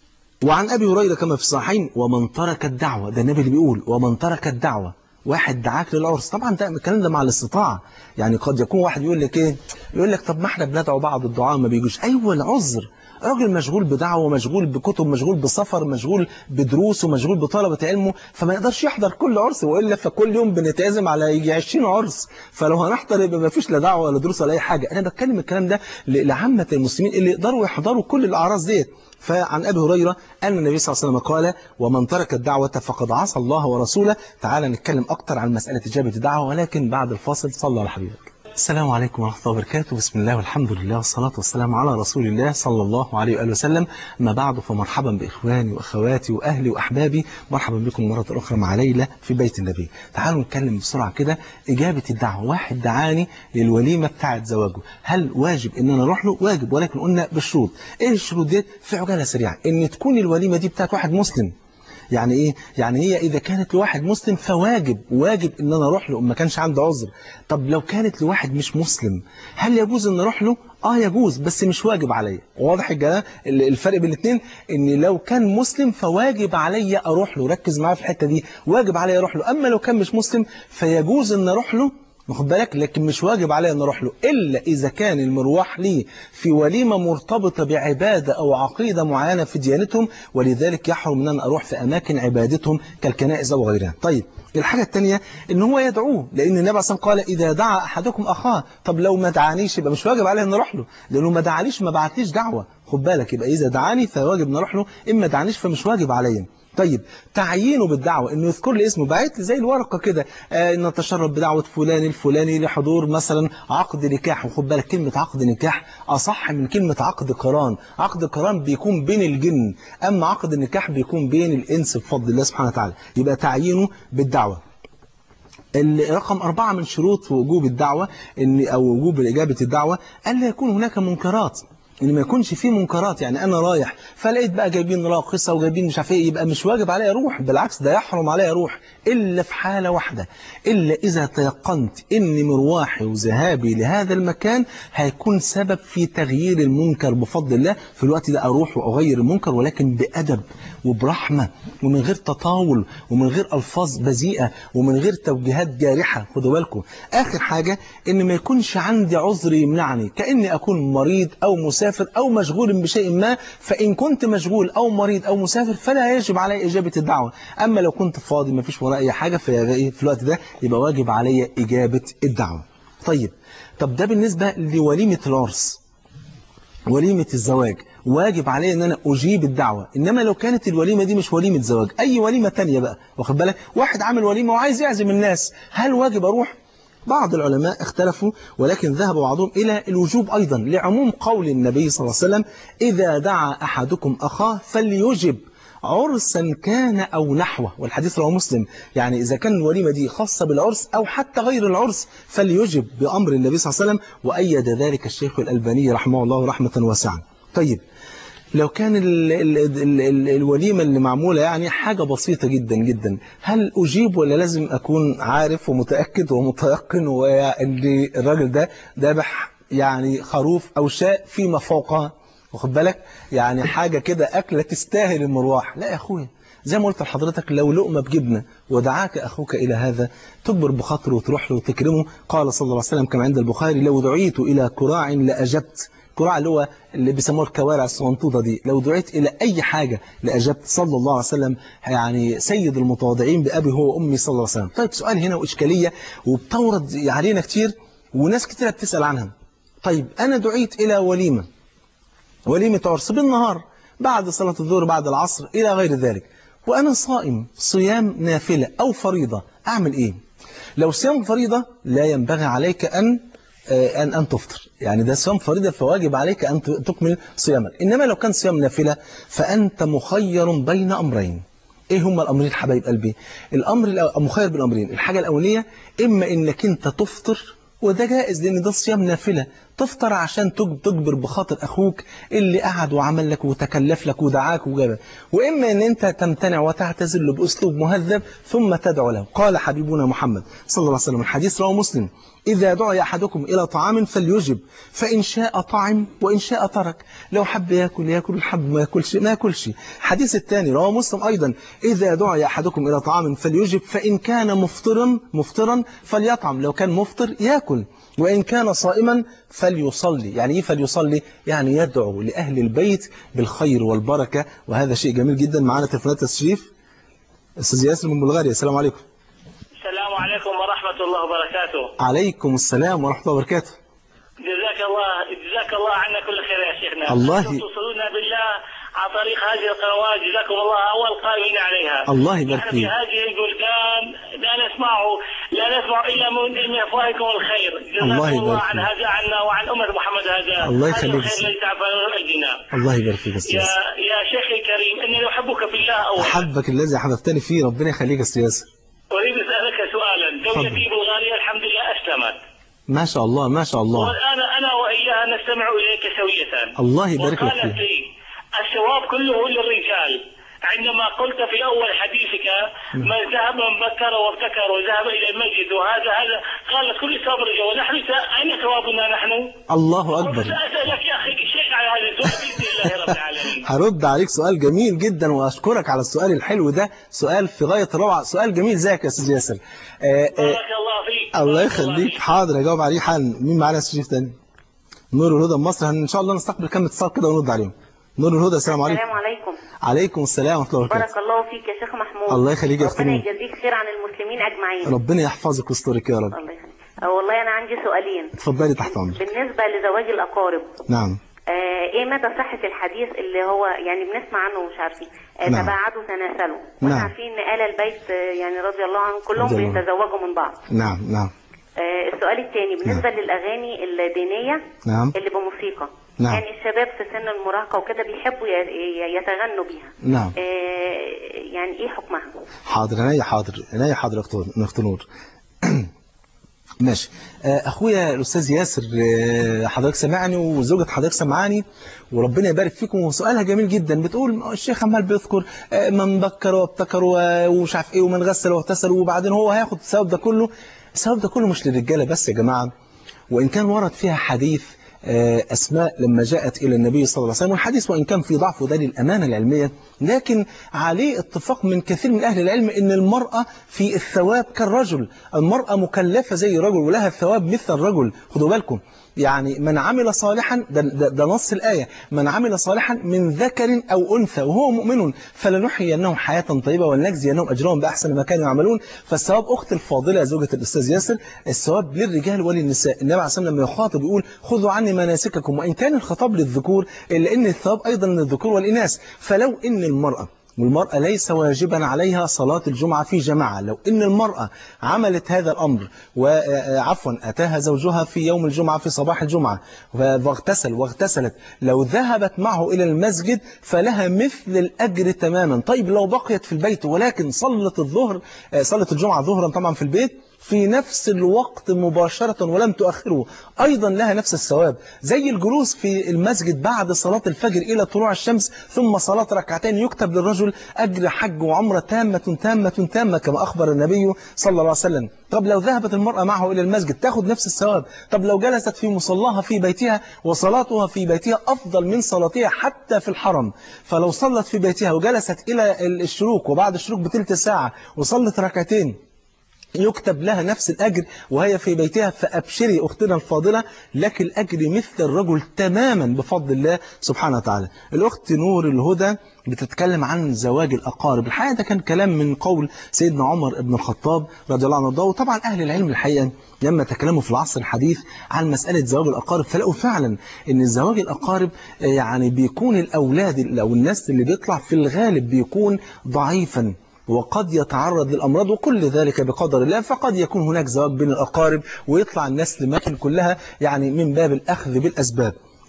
وعن أبي هريرة كما في الصحيحين ومن ترك الدعوة، ده النبي اللي بيقول ومن ترك الدعوة، واحد دعاك للعرس، طبعا ده الكلام ده مع الاستطاعة، يعني قد يكون واحد يقول لك ايه، يقول لك طب ما احنا بندعو بعض الدعاء ما بيجوش. ايوه العذر، راجل مشغول بدعوه، مشغول بكتب، مشغول بسفر، مشغول بدروسه، مشغول بطلبة علمه، فما يقدرش يحضر كل عرس، والا فكل يوم بنتعزم على يجي عشرين عرس، فلو هنحضر يبقى ما فيش لا دعوه ولا دروس ولا اي حاجه. انا بتكلم الكلام ده لعامه المسلمين اللي يقدروا يحضروا كل الاعراس ديت. فعن أبي هريرة أن النبي صلى الله عليه وسلم قال ومن ترك الدعوة فقد عصى الله ورسوله. تعال نتكلم أكتر عن مسألة إجابة الدعوة، ولكن بعد الفاصل. صلى على حبيبك. السلام عليكم ورحمة الله وبركاته. بسم الله والحمد لله والصلاة والسلام على رسول الله صلى الله عليه وآله وسلم. ما بعد، فمرحبا بإخواني وأخواتي وأهلي وأحبابي، مرحبا بكم مرة أخرى مع ليلى في بيت النبي. تعالوا نتكلم بسرعة كده. إجابة الدعوة، واحد دعاني للوليمة بتاعة زواجه، هل واجب إن أنا أروح له؟ واجب، ولكن قلنا بالشروط. إيه الشروط دي؟ في عجالة سريعة، إن تكون الوليمة دي بتاعة واحد مسلم. يعني ايه؟ يعني هي اذا كانت لواحد مسلم فواجب، واجب ان انا اروح له ما كانش عندي عذر. طب لو كانت لواحد مش مسلم هل يجوز ان اروح له؟ اه يجوز، بس مش واجب عليا. واضح الكلام؟ الفرق بين الاثنين ان لو كان مسلم فواجب عليا اروح له، ركز معايا في الحته دي، واجب عليا اروح له. اما لو كان مش مسلم فيجوز ان اروح له، واخد بالك، لكن مش واجب عليا ان اروح له الا اذا كان المروح لي في وليمه مرتبطه بعباده او عقيده معينه في ديانتهم، ولذلك يحرم ان انا اروح في اماكن عبادتهم كالكنائس او غيرها. طيب، الحاجه الثانيه ان هو يدعوه، لان النبي صلى الله عليه وسلم قال اذا دعا احدكم اخاه. طب لو ما دعانيش يبقى مش واجب عليه ان اروح له، لانه ما دعانيش، ما بعتليش دعوه، خد بالك. يبقى اذا دعاني فواجب ان اروح له، اما دعانيش فمش واجب عليا. طيب، تعيينه بالدعوة، انه يذكر لي اسمه، بعت لي زي الورقة كده، آه ان نتشرف بدعوة فلان الفلاني لحضور مثلا عقد نكاح. وخد بالك كلمة عقد نكاح اصح من كلمة عقد قران. عقد قران بيكون بين الجن، اما عقد النكاح بيكون بين الانس بفضل الله سبحانه وتعالى. يبقى تعيينه بالدعوة. الرقم أربعة من شروط وجوب الدعوة إن أو وجوب إجابة الدعوة ألا يكون هناك منكرات، ان ما يكونش فيه منكرات. يعني انا رايح فلقيت بقى جايبين راقصه وجايبين مش عارف ايه، يبقى مش واجب عليا اروح، بالعكس ده يحرم عليا اروح الا في حاله واحده، الا اذا تيقنت ان مروحي وذهابي لهذا المكان هيكون سبب في تغيير المنكر بفضل الله. في الوقت ده اروح واغير المنكر، ولكن بادب وبرحمه ومن غير تطاول ومن غير الفاظ بذيئه ومن غير توجيهات جارحه. خدوا بالكم. اخر حاجه ان ما يكونش عندي عذر يمنعني، كاني اكون مريض او مسافر أو مشغول بشيء ما. فإن كنت مشغول أو مريض أو مسافر فلا يجب علي إجابة الدعوة. أما لو كنت فاضي ما فيش وراء أي حاجة في الوقت ده يبقى واجب علي إجابة الدعوة. طيب، طب ده بالنسبة لوليمة العرس، وليمة الزواج، واجب علي ان انا اجيب الدعوة. انما لو كانت الوليمة دي مش وليمة زواج، اي وليمة تانية بقى، واخد بالك، واحد عامل وليمة وعايز يعزم الناس، هل واجب اروح؟ بعض العلماء اختلفوا، ولكن ذهب بعضهم إلى الوجوب أيضا لعموم قول النبي صلى الله عليه وسلم إذا دعا أحدكم أخاه فليجب عرسا كان أو نحوه، والحديث رواه مسلم. يعني إذا كان الوليمة دي خاصة بالعرس أو حتى غير العرس فليجب بأمر النبي صلى الله عليه وسلم، وأيد ذلك الشيخ الألباني رحمه الله رحمة واسعة. طيب، لو كان ال ال ال ال الوليمة اللي معمولة يعني حاجة بسيطة جدا جدا، هل أجيب ولا لازم أكون عارف ومتأكد ومتيقن وأن الراجل ده ذبح يعني خروف أو شاء فيما فوقها، واخد بالك، يعني حاجة كده أكلة تستاهل المروح؟ لا يا أخويا، زي ما قلت لحضرتك، لو لقمة بجبنة ودعاك أخوك إلى هذا تكبر بخاطره وتروح له وتكرمه. قال صلى الله عليه وسلم كما عند البخاري لو دعيت إلى كراع لأجبت. كراع اللي هو اللي بيسموه الكوارع الصغنطوطه دي، لو دعيت إلى أي حاجة لأجبت. صلى الله عليه وسلم يعني سيد المتواضعين بأبي هو وأمي صلى الله عليه وسلم. طيب، سؤال هنا وإشكالية وبتورد علينا كتير وناس كتير بتسأل عنها. طيب، أنا دعيت إلى وليمة وليمة عرس بالنهار بعد صلاة الظهر بعد العصر إلى غير ذلك، وأنا صائم صيام نافلة أو فريضة، أعمل إيه؟ لو صيام فريضة لا ينبغي عليك أن أن أن تفطر، يعني ده صيام فريضة فواجب عليك أن تكمل صيامك. إنما لو كان صيام نافلة فأنت مخير بين أمرين. إيه هما الأمرين حبايب قلبي؟ الأمر مخير بين أمرين. الحاجة الأولية إما إنك أنت تفطر، وده جائز لأن ده صيام نافلة، تفطر عشان تجبر بخاطر أخوك اللي قعد وعمل لك وتكلف لك ودعاك وجابك، وإما أن أنت تمتنع وتعتذر بأسلوب مهذب ثم تدعو له. قال حبيبنا محمد صلى الله عليه وسلم، الحديث رواه مسلم: إذا دعي أحدكم إلى طعام فليجب، فإن شاء طعم وإن شاء ترك. لو حب يأكل يأكل، حب ما يأكلش ما يأكلش. الحديث الثاني رواه مسلم أيضا: إذا دعي أحدكم إلى طعام فليجب، فإن كان مفطرا مفطرا فليطعم، لو كان مفطر يأكل، وإن كان صائما فليصلي. يعني إيه فليصلي؟ يعني يدعو لأهل البيت بالخير والبركة، وهذا شيء جميل جدا. معنا تليفونات تشريف. أستاذ ياسر من بلغاريا، السلام عليكم.
السلام عليكم ورحمة الله وبركاته.
عليكم السلام ورحمة الله وبركاته.
جزاك الله جزاك الله عنا كل خير يا شيخنا.
الله
توصلونا بالله عن طريق هذه القنوات، جزاكم الله أول قائمين عليها.
الله يبارك
فيك. في هذه البلدان لا نسمع لا نسمع إلا من أفواهكم الخير. جزاكم الله, الله عن هذا عنا وعن أمة محمد هذا.
الله يخليك. الله يبارك فيك
يا يا شيخي الكريم، إني أحبك في الله أولا.
أحبك الذي أحببتني فيه، ربنا يخليك يا أستاذ ياسر.
أريد أسألك سؤالا. زوجتي بلغاريا الحمد لله أسلمت.
ما شاء الله ما شاء الله.
والآن أنا وإياها نستمع إليك سوية.
الله يبارك لك
فيك. لي الثواب كله للرجال. عندما قلت في أول حديثك من ذهب من بكر وابتكر وذهب إلى المسجد وهذا هذا قالت كل ثواب الرجال، ونحن أين ثوابنا نحن؟
الله أكبر.
سأسألك يا أخي شيء على هذا السؤال بإذن الله رب العالمين.
هرد عليك سؤال جميل جدا، وأشكرك على السؤال الحلو ده، سؤال في غاية الروعة، سؤال جميل. زيك يا أستاذ ياسر.
بارك الله فيك.
الله يخليك. حاضر أجاوب عليه حالا. مين معانا يا أستاذ تاني؟ نور الهدى من مصر. إن شاء الله نستقبل كم اتصال كده ونرد عليهم. نور الهدى، السلام عليكم.
السلام عليكم.
عليكم السلام ورحمة الله وبركاته.
بارك الله فيك يا شيخ محمود.
الله يخليك يا اختي.
ربنا يجزيك خير عن المسلمين اجمعين.
ربنا يحفظك ويسترك يا رب.
الله يخليك. والله انا عندي سؤالين.
اتفضلي تحت امرك.
بالنسبه لزواج الاقارب.
نعم.
آه ايه مدى صحه الحديث اللي هو يعني بنسمع عنه ومش عارفين آه نعم. تباعدوا تناسلوا.
نعم.
عارفين ان آل البيت يعني رضي الله عنهم كلهم بيتزوجوا من بعض.
نعم نعم.
آه السؤال الثاني بالنسبه نعم. للاغاني الدينيه
نعم.
اللي بموسيقى.
نعم.
يعني الشباب في سن المراهقة وكده بيحبوا يتغنوا بيها.
نعم.
آه يعني ايه حكمها؟
حاضر عينيا حاضر عينيا حاضر يا اخت نور. ماشي. اخويا الاستاذ ياسر، حضرتك سمعني وزوجة حضرتك سمعاني وربنا يبارك فيكم، وسؤالها جميل جدا. بتقول الشيخ عمال بيذكر من بكر وابتكر ومش عارف ايه ومن غسل واغتسل، وبعدين هو هياخد الثواب ده كله. الثواب ده كله مش للرجاله بس يا جماعه، وان كان ورد فيها حديث أسماء لما جاءت إلى النبي صلى الله عليه وسلم، والحديث وإن كان في ضعف وده للأمانة العلمية، لكن عليه اتفاق من كثير من أهل العلم إن المرأة في الثواب كالرجل. المرأة مكلفة زي الرجل ولها الثواب مثل الرجل. خدوا بالكم، يعني من عمل صالحا، ده, ده, ده نص الآية، من عمل صالحا من ذكر أو أنثى وهو مؤمن فلنحيينهم حياة طيبة ولنجزينهم أجرهم بأحسن ما كانوا يعملون. فالثواب أخت الفاضلة زوجة الأستاذ ياسر، الثواب للرجال وللنساء. النبي عليه الصلاة والسلام لما يخاطب يقول خذوا عني مناسككم، وإن كان الخطاب للذكور إلا إن الثواب أيضا للذكور والإناث. فلو إن المرأة والمرأة ليس واجبا عليها صلاة الجمعة في جماعة، لو إن المرأة عملت هذا الأمر وعفوا أتاها زوجها في يوم الجمعة في صباح الجمعة واغتسل واغتسلت، لو ذهبت معه إلى المسجد فلها مثل الأجر تماما. طيب لو بقيت في البيت ولكن صلت الظهر صلت الجمعة ظهرا طبعا في البيت في نفس الوقت مباشرة ولم تؤخره، أيضا لها نفس الثواب، زي الجلوس في المسجد بعد صلاة الفجر إلى طلوع الشمس ثم صلاة ركعتين، يكتب للرجل أجر حج وعمرة تامة تامة تامة كما أخبر النبي صلى الله عليه وسلم. طب لو ذهبت المرأة معه إلى المسجد تاخد نفس الثواب. طب لو جلست في مصلاها في بيتها وصلاتها في بيتها أفضل من صلاتها حتى في الحرم، فلو صلت في بيتها وجلست إلى الشروق وبعد الشروق بتلت ساعة وصلت ركعتين يكتب لها نفس الأجر وهي في بيتها. فأبشري أختنا الفاضلة، لك الأجر مثل الرجل تماما بفضل الله سبحانه وتعالى. الأخت نور الهدى بتتكلم عن زواج الأقارب. الحقيقة ده كان كلام من قول سيدنا عمر بن الخطاب رضي الله عنه وارضاه. وطبعا أهل العلم الحقيقة لما تكلموا في العصر الحديث عن مسألة زواج الأقارب فلقوا فعلا أن زواج الأقارب يعني بيكون الأولاد أو الناس اللي بيطلع في الغالب بيكون ضعيفا وقد يتعرض للأمراض، وكل ذلك بقدر الله. فقد يكون هناك زواج بين الأقارب ويطلع الناس لمكان كلها يعني من باب الأخذ بالأسباب.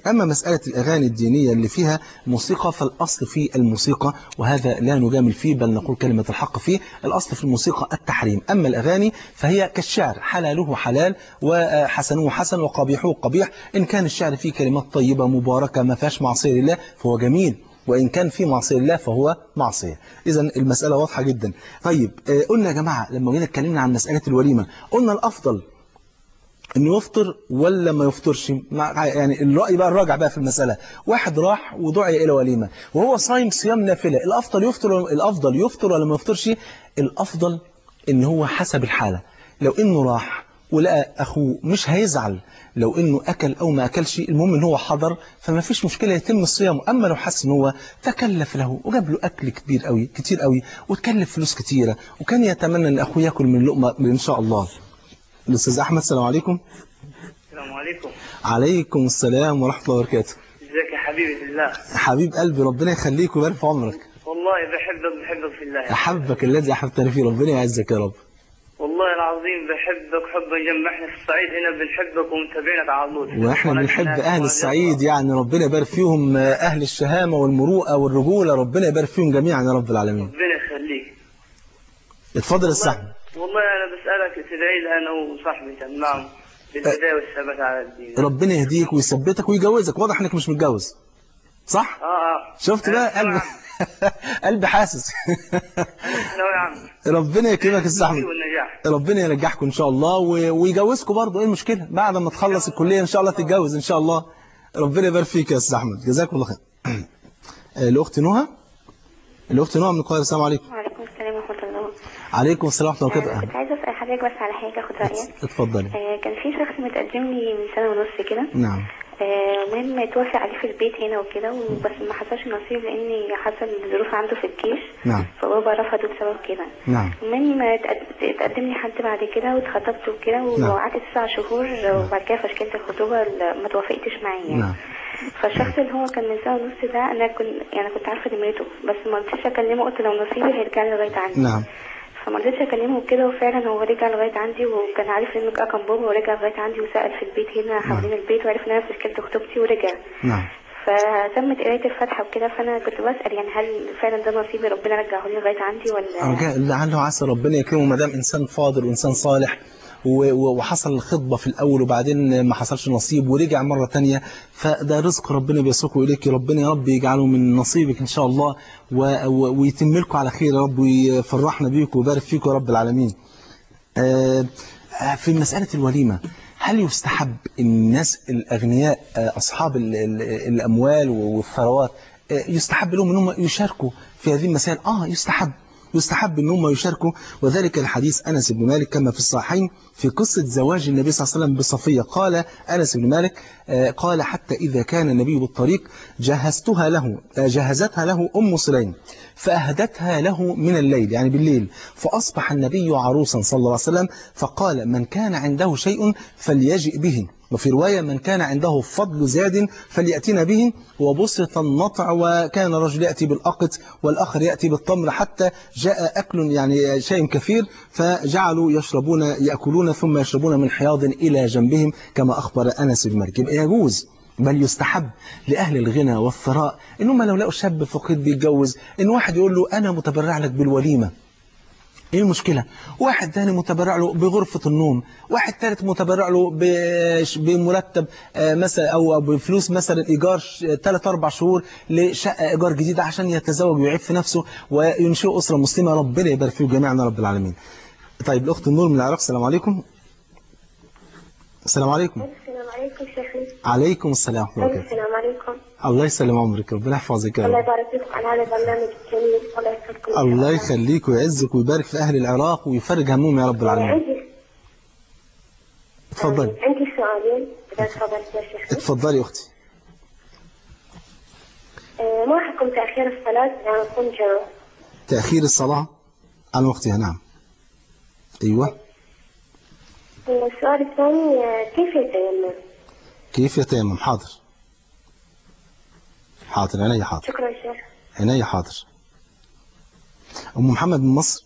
أما مسألة الأغاني الدينية اللي فيها موسيقى فالأصل في الموسيقى، وهذا لا نجامل فيه بل نقول كلمة الحق فيه، الأصل في الموسيقى التحريم. أما الأغاني فهي كالشعر، حلاله حلال وحسنه حسن وقبيحه قبيح. إن كان الشعر فيه كلمات طيبة مباركة ما فيهاش معصية لله فهو جميل، وإن كان في معصية الله فهو معصية. إذا المسألة واضحة جدا. طيب قلنا يا جماعة لما جينا اتكلمنا عن مسألة الوليمة قلنا الأفضل إنه يفطر ولا ما يفطرش. يعني الرأي بقى الراجع بقى في المسألة، واحد راح ودعي إلى وليمة وهو صايم صيام نافلة، الأفضل يفطر الأفضل يفطر ولا ما يفطرش؟ الأفضل إن هو حسب الحالة. لو إنه راح ولقى أخوه مش هيزعل لو إنه أكل أو ما أكلش، المهم إن هو حضر فما فيش مشكلة يتم الصيام. أما لو حس إن هو تكلف له وجاب له أكل كبير قوي كتير قوي وتكلف فلوس كتيرة وكان يتمنى إن أخوه يأكل من لقمة إن شاء الله. الأستاذ أحمد السلام عليكم.
السلام عليكم.
عليكم السلام ورحمة الله وبركاته.
ازيك يا حبيبي في الله؟
حبيب قلبي ربنا يخليك ويبارك في عمرك.
والله بحبك بحبك في الله.
أحبك الذي أحببتني فيه، ربنا يعزك يا رب.
والله العظيم بحبك حبا جم. احنا في الصعيد هنا بنحبك ومتابعينك على طول.
واحنا بنحب أهل الصعيد، يعني ربنا يبارك فيهم، أهل الشهامة والمروءة والرجولة، ربنا يبارك فيهم جميعا يا رب العالمين.
ربنا يخليك.
اتفضل السحب.
والله أنا بسألك تدعي لي أنا وصاحبي تمام بالهداية والثبات على الدين.
ربنا يهديك ويثبتك ويجوزك. واضح انك مش متجوز صح؟
اه اه
شفت بقى قلبي قلبي حاسس. ربنا يكرمك السحب، ربنا ينجحكم ان شاء الله ويجوزكم برضه. ايه المشكله بعد ما تخلص الكليه ان شاء الله تتجوز ان شاء الله. ربنا يبارك فيك يا استاذ احمد، جزاكم الله خير. الاخت نهى الاخت نهى من القاهره. السلام عليكم.
وعليكم السلام ورحمه الله.
عليكم السلام ورحمه الله وبركاته.
كنت عايزه اسال حضرتك بس على حاجه اخد رايك.
اتفضلي.
آه كان في شخص متقدم لي من سنه ونص كده.
نعم.
المهم آه توافق عليه في البيت هنا وكده، وبس ما حصلش نصيب لان حصل ظروف عنده في الجيش.
نعم.
فبابا رفضه بسبب كده.
نعم.
المهم اتقدم لي حد بعد كده واتخطبت وكده وقعدت تسع شهور. نعم. وبعد كده فشكلت الخطوبه ما توافقتش معايا يعني. نعم. فالشخص اللي هو كان من سنه ونص ده انا كنت يعني كنت عارفه نمرته بس ما رضيتش اكلمه، قلت لو نصيبي هيرجع لي لغايه عندي. نعم. فما رضيتش اكلمه كده، وفعلا هو رجع لغايه عندي وكان عارف ان كان بابا، ورجع لغايه عندي وسال في البيت هنا حوالين البيت وعرف ان انا فشكلت خطوبتي ورجع. نعم. فتمت قرايه الفاتحه وكده، فانا كنت بسال يعني هل فعلا ده نصيبي ربنا رجعه لي لغايه عندي ولا
لعله عسى ربنا يكرمه ما دام انسان فاضل وانسان صالح وحصل الخطبة في الأول وبعدين ما حصلش نصيب ورجع مرة تانية، فده رزق ربنا بيسوقه إليك. ربنا يا رب يجعله من نصيبك إن شاء الله ويتم لكم على خير يا رب ويفرحنا بيكم ويبارك فيكم يا رب العالمين. في مسألة الوليمة هل يستحب الناس الأغنياء أصحاب الأموال والثروات يستحب لهم أنهم يشاركوا في هذه المسائل؟ آه يستحب يستحب ان هم يشاركوا، وذلك الحديث أنس بن مالك كما في الصحيحين في قصة زواج النبي صلى الله عليه وسلم بصفية. قال أنس بن مالك قال حتى إذا كان النبي بالطريق جهزتها له جهزتها له أم سليم فأهدتها له من الليل يعني بالليل، فأصبح النبي عروسا صلى الله عليه وسلم فقال من كان عنده شيء فليجئ به، وفي رواية من كان عنده فضل زاد فليأتينا به، وبسط النطع وكان الرجل يأتي بالأقط والآخر يأتي بالتمر حتى جاء أكل يعني شيء كثير فجعلوا يشربون يأكلون ثم يشربون من حياض إلى جنبهم كما أخبر أنس بن مالك. يبقى يجوز بل يستحب لأهل الغنى والثراء إنهم لو لقوا شاب فقير بيتجوز إن واحد يقول له أنا متبرع لك بالوليمة، ايه المشكلة؟ واحد تاني متبرع له بغرفة النوم، واحد ثالث متبرع له بمرتب مثلا او بفلوس مثلا ايجار ثلاث اربع شهور لشقة ايجار جديدة عشان يتزوج ويعيب في نفسه وينشئ اسرة مسلمة. ربنا يبارك فيه جميعا رب العالمين. طيب الاخت النور من العراق. السلام عليكم. السلام عليكم.
السلام عليكم شيخي.
عليكم السلام ورحمة الله.
السلام عليكم.
الله يسلم عمرك، ربنا يحفظك يا رب.
الله يبارك فيكم على هذا البرنامج الجميل. الله يحفظكم.
الله يخليك ويعزك ويبارك في أهل العراق ويفرج همهم يا رب العالمين.
عندي
اتفضلي.
عندي سؤالين إذا تفضلت يا شيخي.
اتفضلي أختي.
آه ما حكم تأخير الصلاة يعني تكون جمع؟
تأخير الصلاة عن وقتها. نعم. أيوة.
السؤال الثاني كيف يتيمم؟
كيف يتيمم؟ حاضر حاضر عينيا حاضر.
شكرا شيخ.
عينيا حاضر. أم محمد من مصر.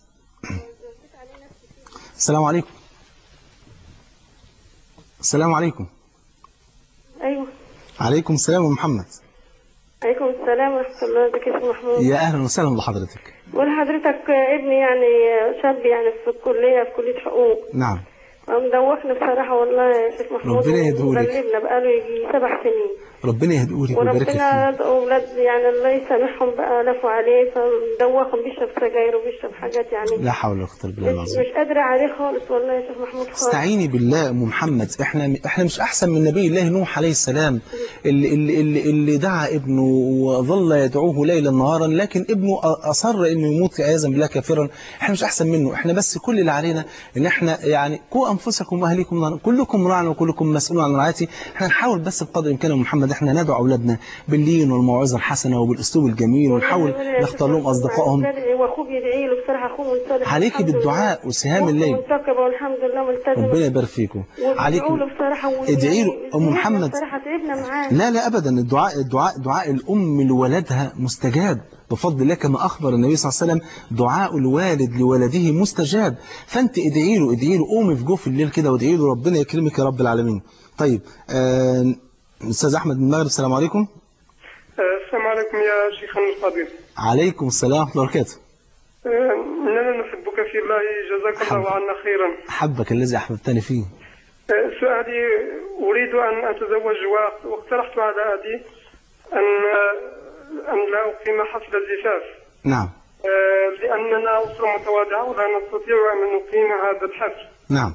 السلام عليكم. السلام عليكم.
أيوة.
عليكم السلام يا محمد.
عليكم السلام ورحمة الله. ازيك يا شيخ محمود؟
يا أهلا وسهلا بحضرتك.
ولحضرتك ابني يعني شاب يعني في الكلية في كلية حقوق.
نعم.
مدوخنا بصراحة والله يا شيخ محمود.
ربنا يهديهولك.
وغلبنا بقاله يجي سبع سنين.
ربنا يهديهولك ويبارك فيك.
وربنا يدعو أولاد يعني الله يسامحهم بقى لفوا عليه فمدوخهم بيشرب سجاير وبيشرب حاجات يعني.
لا حول ولا قوة إلا بالله العظيم.
مش قادرة عليه خالص والله يا شيخ محمود خالص.
استعيني بالله يا أم محمد. احنا احنا مش أحسن من نبي الله نوح عليه السلام اللي اللي اللي, اللي دعا ابنه وظل يدعوه ليلا نهارا لكن ابنه أصر إنه يموت عياذا بالله كافرا. احنا مش أحسن منه. احنا بس كل اللي علينا إن احنا يعني قوا أنفسكم وأهليكم نارا كلكم راع وكلكم مسؤول عن رعايته. احنا نحاول بس بقدر الإمكان يا محمد احنا ندعو أولادنا باللين والموعظة الحسنة وبالأسلوب الجميل ونحاول نختار لهم أصدقائهم.
واخوه بيدعي له بصراحه اخوه ملتزم
عليكي بالدعاء وسهام الليل.
منتقبه والحمد لله ملتزم.
ربنا يبارك فيكم. عليكي ادعي له ام محمد.
بصراحه تعبنا معاه.
لا لا ابدا. الدعاء الدعاء دعاء الام لولدها مستجاب بفضل الله كما اخبر النبي صلى الله عليه وسلم دعاء الوالد لولده مستجاب. فانت ادعي له ادعي له قومي في جوف الليل كده وادعي له ربنا يكرمك يا رب العالمين. طيب آه استاذ احمد من المغرب. السلام عليكم.
السلام عليكم يا شيخنا الفضيل.
عليكم السلام ورحمة الله وبركاته.
إننا نحبك في الله جزاك الله عنا خيرا.
حبك الذي أحببتني فيه.
سؤالي أريد أن أتزوج واقترحت على أبي أن أن لا أقيم حفل الزفاف.
نعم.
لأننا أسرة متواضعة ولا نستطيع أن نقيم هذا الحفل.
نعم.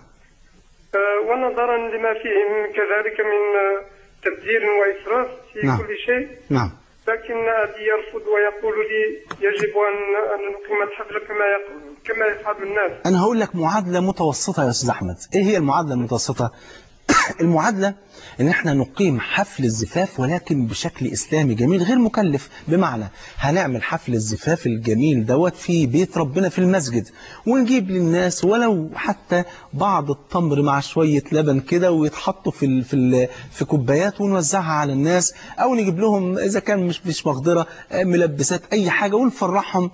ونظرا لما فيه كذلك من تبذير وإسراف في
نعم.
كل شيء.
نعم.
لكن أبي يرفض ويقول لي يجب أن أن نقيم الحفل كما كما يفعل الناس.
أنا هقول لك معادلة متوسطة يا أستاذ أحمد. إيه هي المعادلة المتوسطة؟ المعادلة إن إحنا نقيم حفل الزفاف ولكن بشكل إسلامي جميل غير مكلف. بمعنى هنعمل حفل الزفاف الجميل دوت في بيت ربنا في المسجد ونجيب للناس ولو حتى بعض التمر مع شوية لبن كده ويتحطوا في ال في ال في كوبايات ونوزعها على الناس أو نجيب لهم إذا كان مش مش مقدرة ملبسات أي حاجة ونفرحهم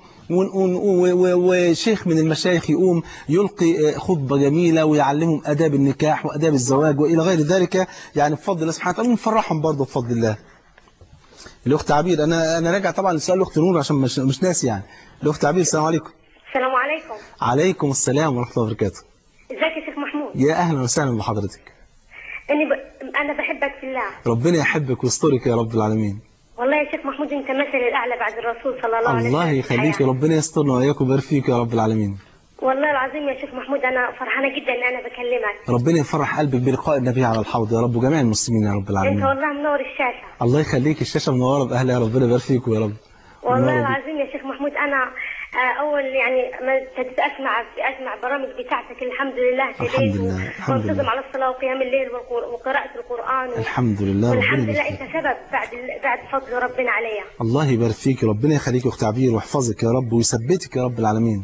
وشيخ من المشايخ يقوم يلقي خطبة جميلة ويعلمهم آداب النكاح وآداب الزواج وإلى غير ذلك يعني بفضل الله سبحانه وتعالى ونفرحهم برضه بفضل الله. الأخت عبير أنا أنا راجع طبعا لسؤال الأخت نور عشان مش مش ناسي يعني. الأخت عبير السلام عليكم.
السلام عليكم.
عليكم السلام ورحمة الله وبركاته.
ازيك يا شيخ محمود؟
يا أهلا وسهلا بحضرتك.
أنا ب... أنا بحبك في الله.
ربنا يحبك ويسترك يا رب العالمين.
والله يا شيخ محمود أنت مثل الأعلى بعد الرسول صلى الله عليه وسلم.
الله يخليك ربنا يسترنا وإياك ويبارك فيك يا رب العالمين.
والله العظيم يا شيخ محمود أنا فرحانة جدا إن أنا بكلمك.
ربنا يفرح قلبك بلقاء النبي على الحوض يا رب وجميع المسلمين يا رب العالمين.
أنت والله منور الشاشة.
الله يخليك الشاشة منورة بأهلها يا ربنا يبارك فيك يا رب.
والله العظيم يا شيخ محمود أنا أول يعني ما أسمع أسمع برامج بتاعتك الحمد لله
الحمد لله الحمد لله.
وانتظم على الصلاة وقيام الليل وقراءة القرآن.
الحمد لله.
والحمد لله أنت سبب بعد بعد فضل ربنا عليا.
الله يبارك فيك ربنا يخليك يا أخت عبير ويحفظك يا رب ويثبتك يا رب العالمين.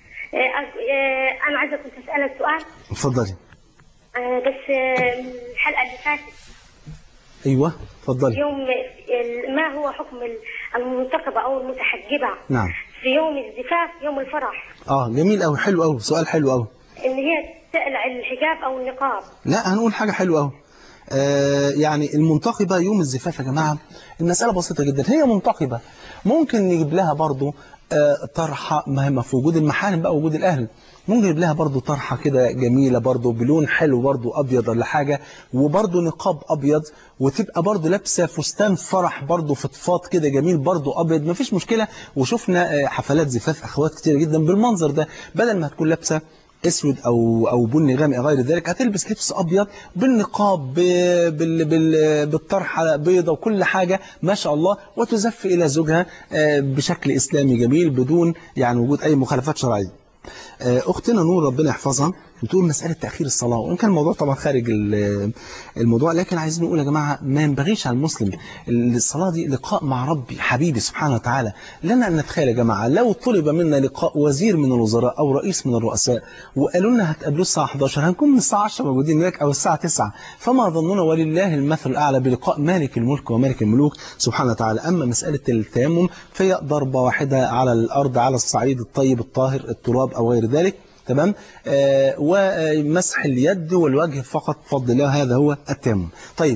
أنا عايزة كنت أسألك سؤال.
اتفضلي.
بس الحلقة اللي فاتت.
أيوه اتفضلي.
يوم ما هو حكم المنتقبة أو المتحجبة؟
نعم.
في يوم الزفاف يوم الفرح.
اه جميل قوي حلو قوي سؤال حلو قوي.
ان هي تقلع الحجاب او النقاب.
لا هنقول حاجة حلوة قوي. آه يعني المنتقبة يوم الزفاف يا جماعة المسألة بسيطة جدا. هي منتقبة ممكن نجيب لها برضو آه طرحة ما في وجود المحارم بقى وجود الأهل ممكن نجيب لها برضو طرحة كده جميلة برضو بلون حلو برضو أبيض ولا حاجة وبرضو نقاب أبيض وتبقى برضو لابسة فستان فرح برضو فضفاض كده جميل برضو أبيض مفيش مشكلة. وشفنا حفلات زفاف أخوات كتير جدا بالمنظر ده بدل ما تكون لابسة اسود او او بني غامق غير ذلك هتلبس لبس ابيض بالنقاب بال بال بالطرحه بيضه وكل حاجه ما شاء الله وتزف الى زوجها بشكل اسلامي جميل بدون يعني وجود اي مخالفات شرعيه. اختنا نور ربنا يحفظها بتقول مساله تاخير الصلاه وان كان الموضوع طبعا خارج الموضوع لكن عايزين نقول يا جماعه ما ينبغيش على المسلم الصلاه دي لقاء مع ربي حبيبي سبحانه وتعالى. لنا ان نتخيل يا جماعه لو طلب منا لقاء وزير من الوزراء او رئيس من الرؤساء وقالوا لنا هتقابلوه الساعه إحدى عشر هنكون من الساعه عشرة موجودين هناك او الساعه تسعة فما ظننا ولله المثل الاعلى بلقاء مالك الملك ومالك الملوك سبحانه وتعالى. اما مساله التيمم فهي ضربه واحده على الارض على الصعيد الطيب الطاهر التراب او غير ذلك تمام. آه ومسح اليد والوجه فقط بفضل الله هذا هو التيمم. طيب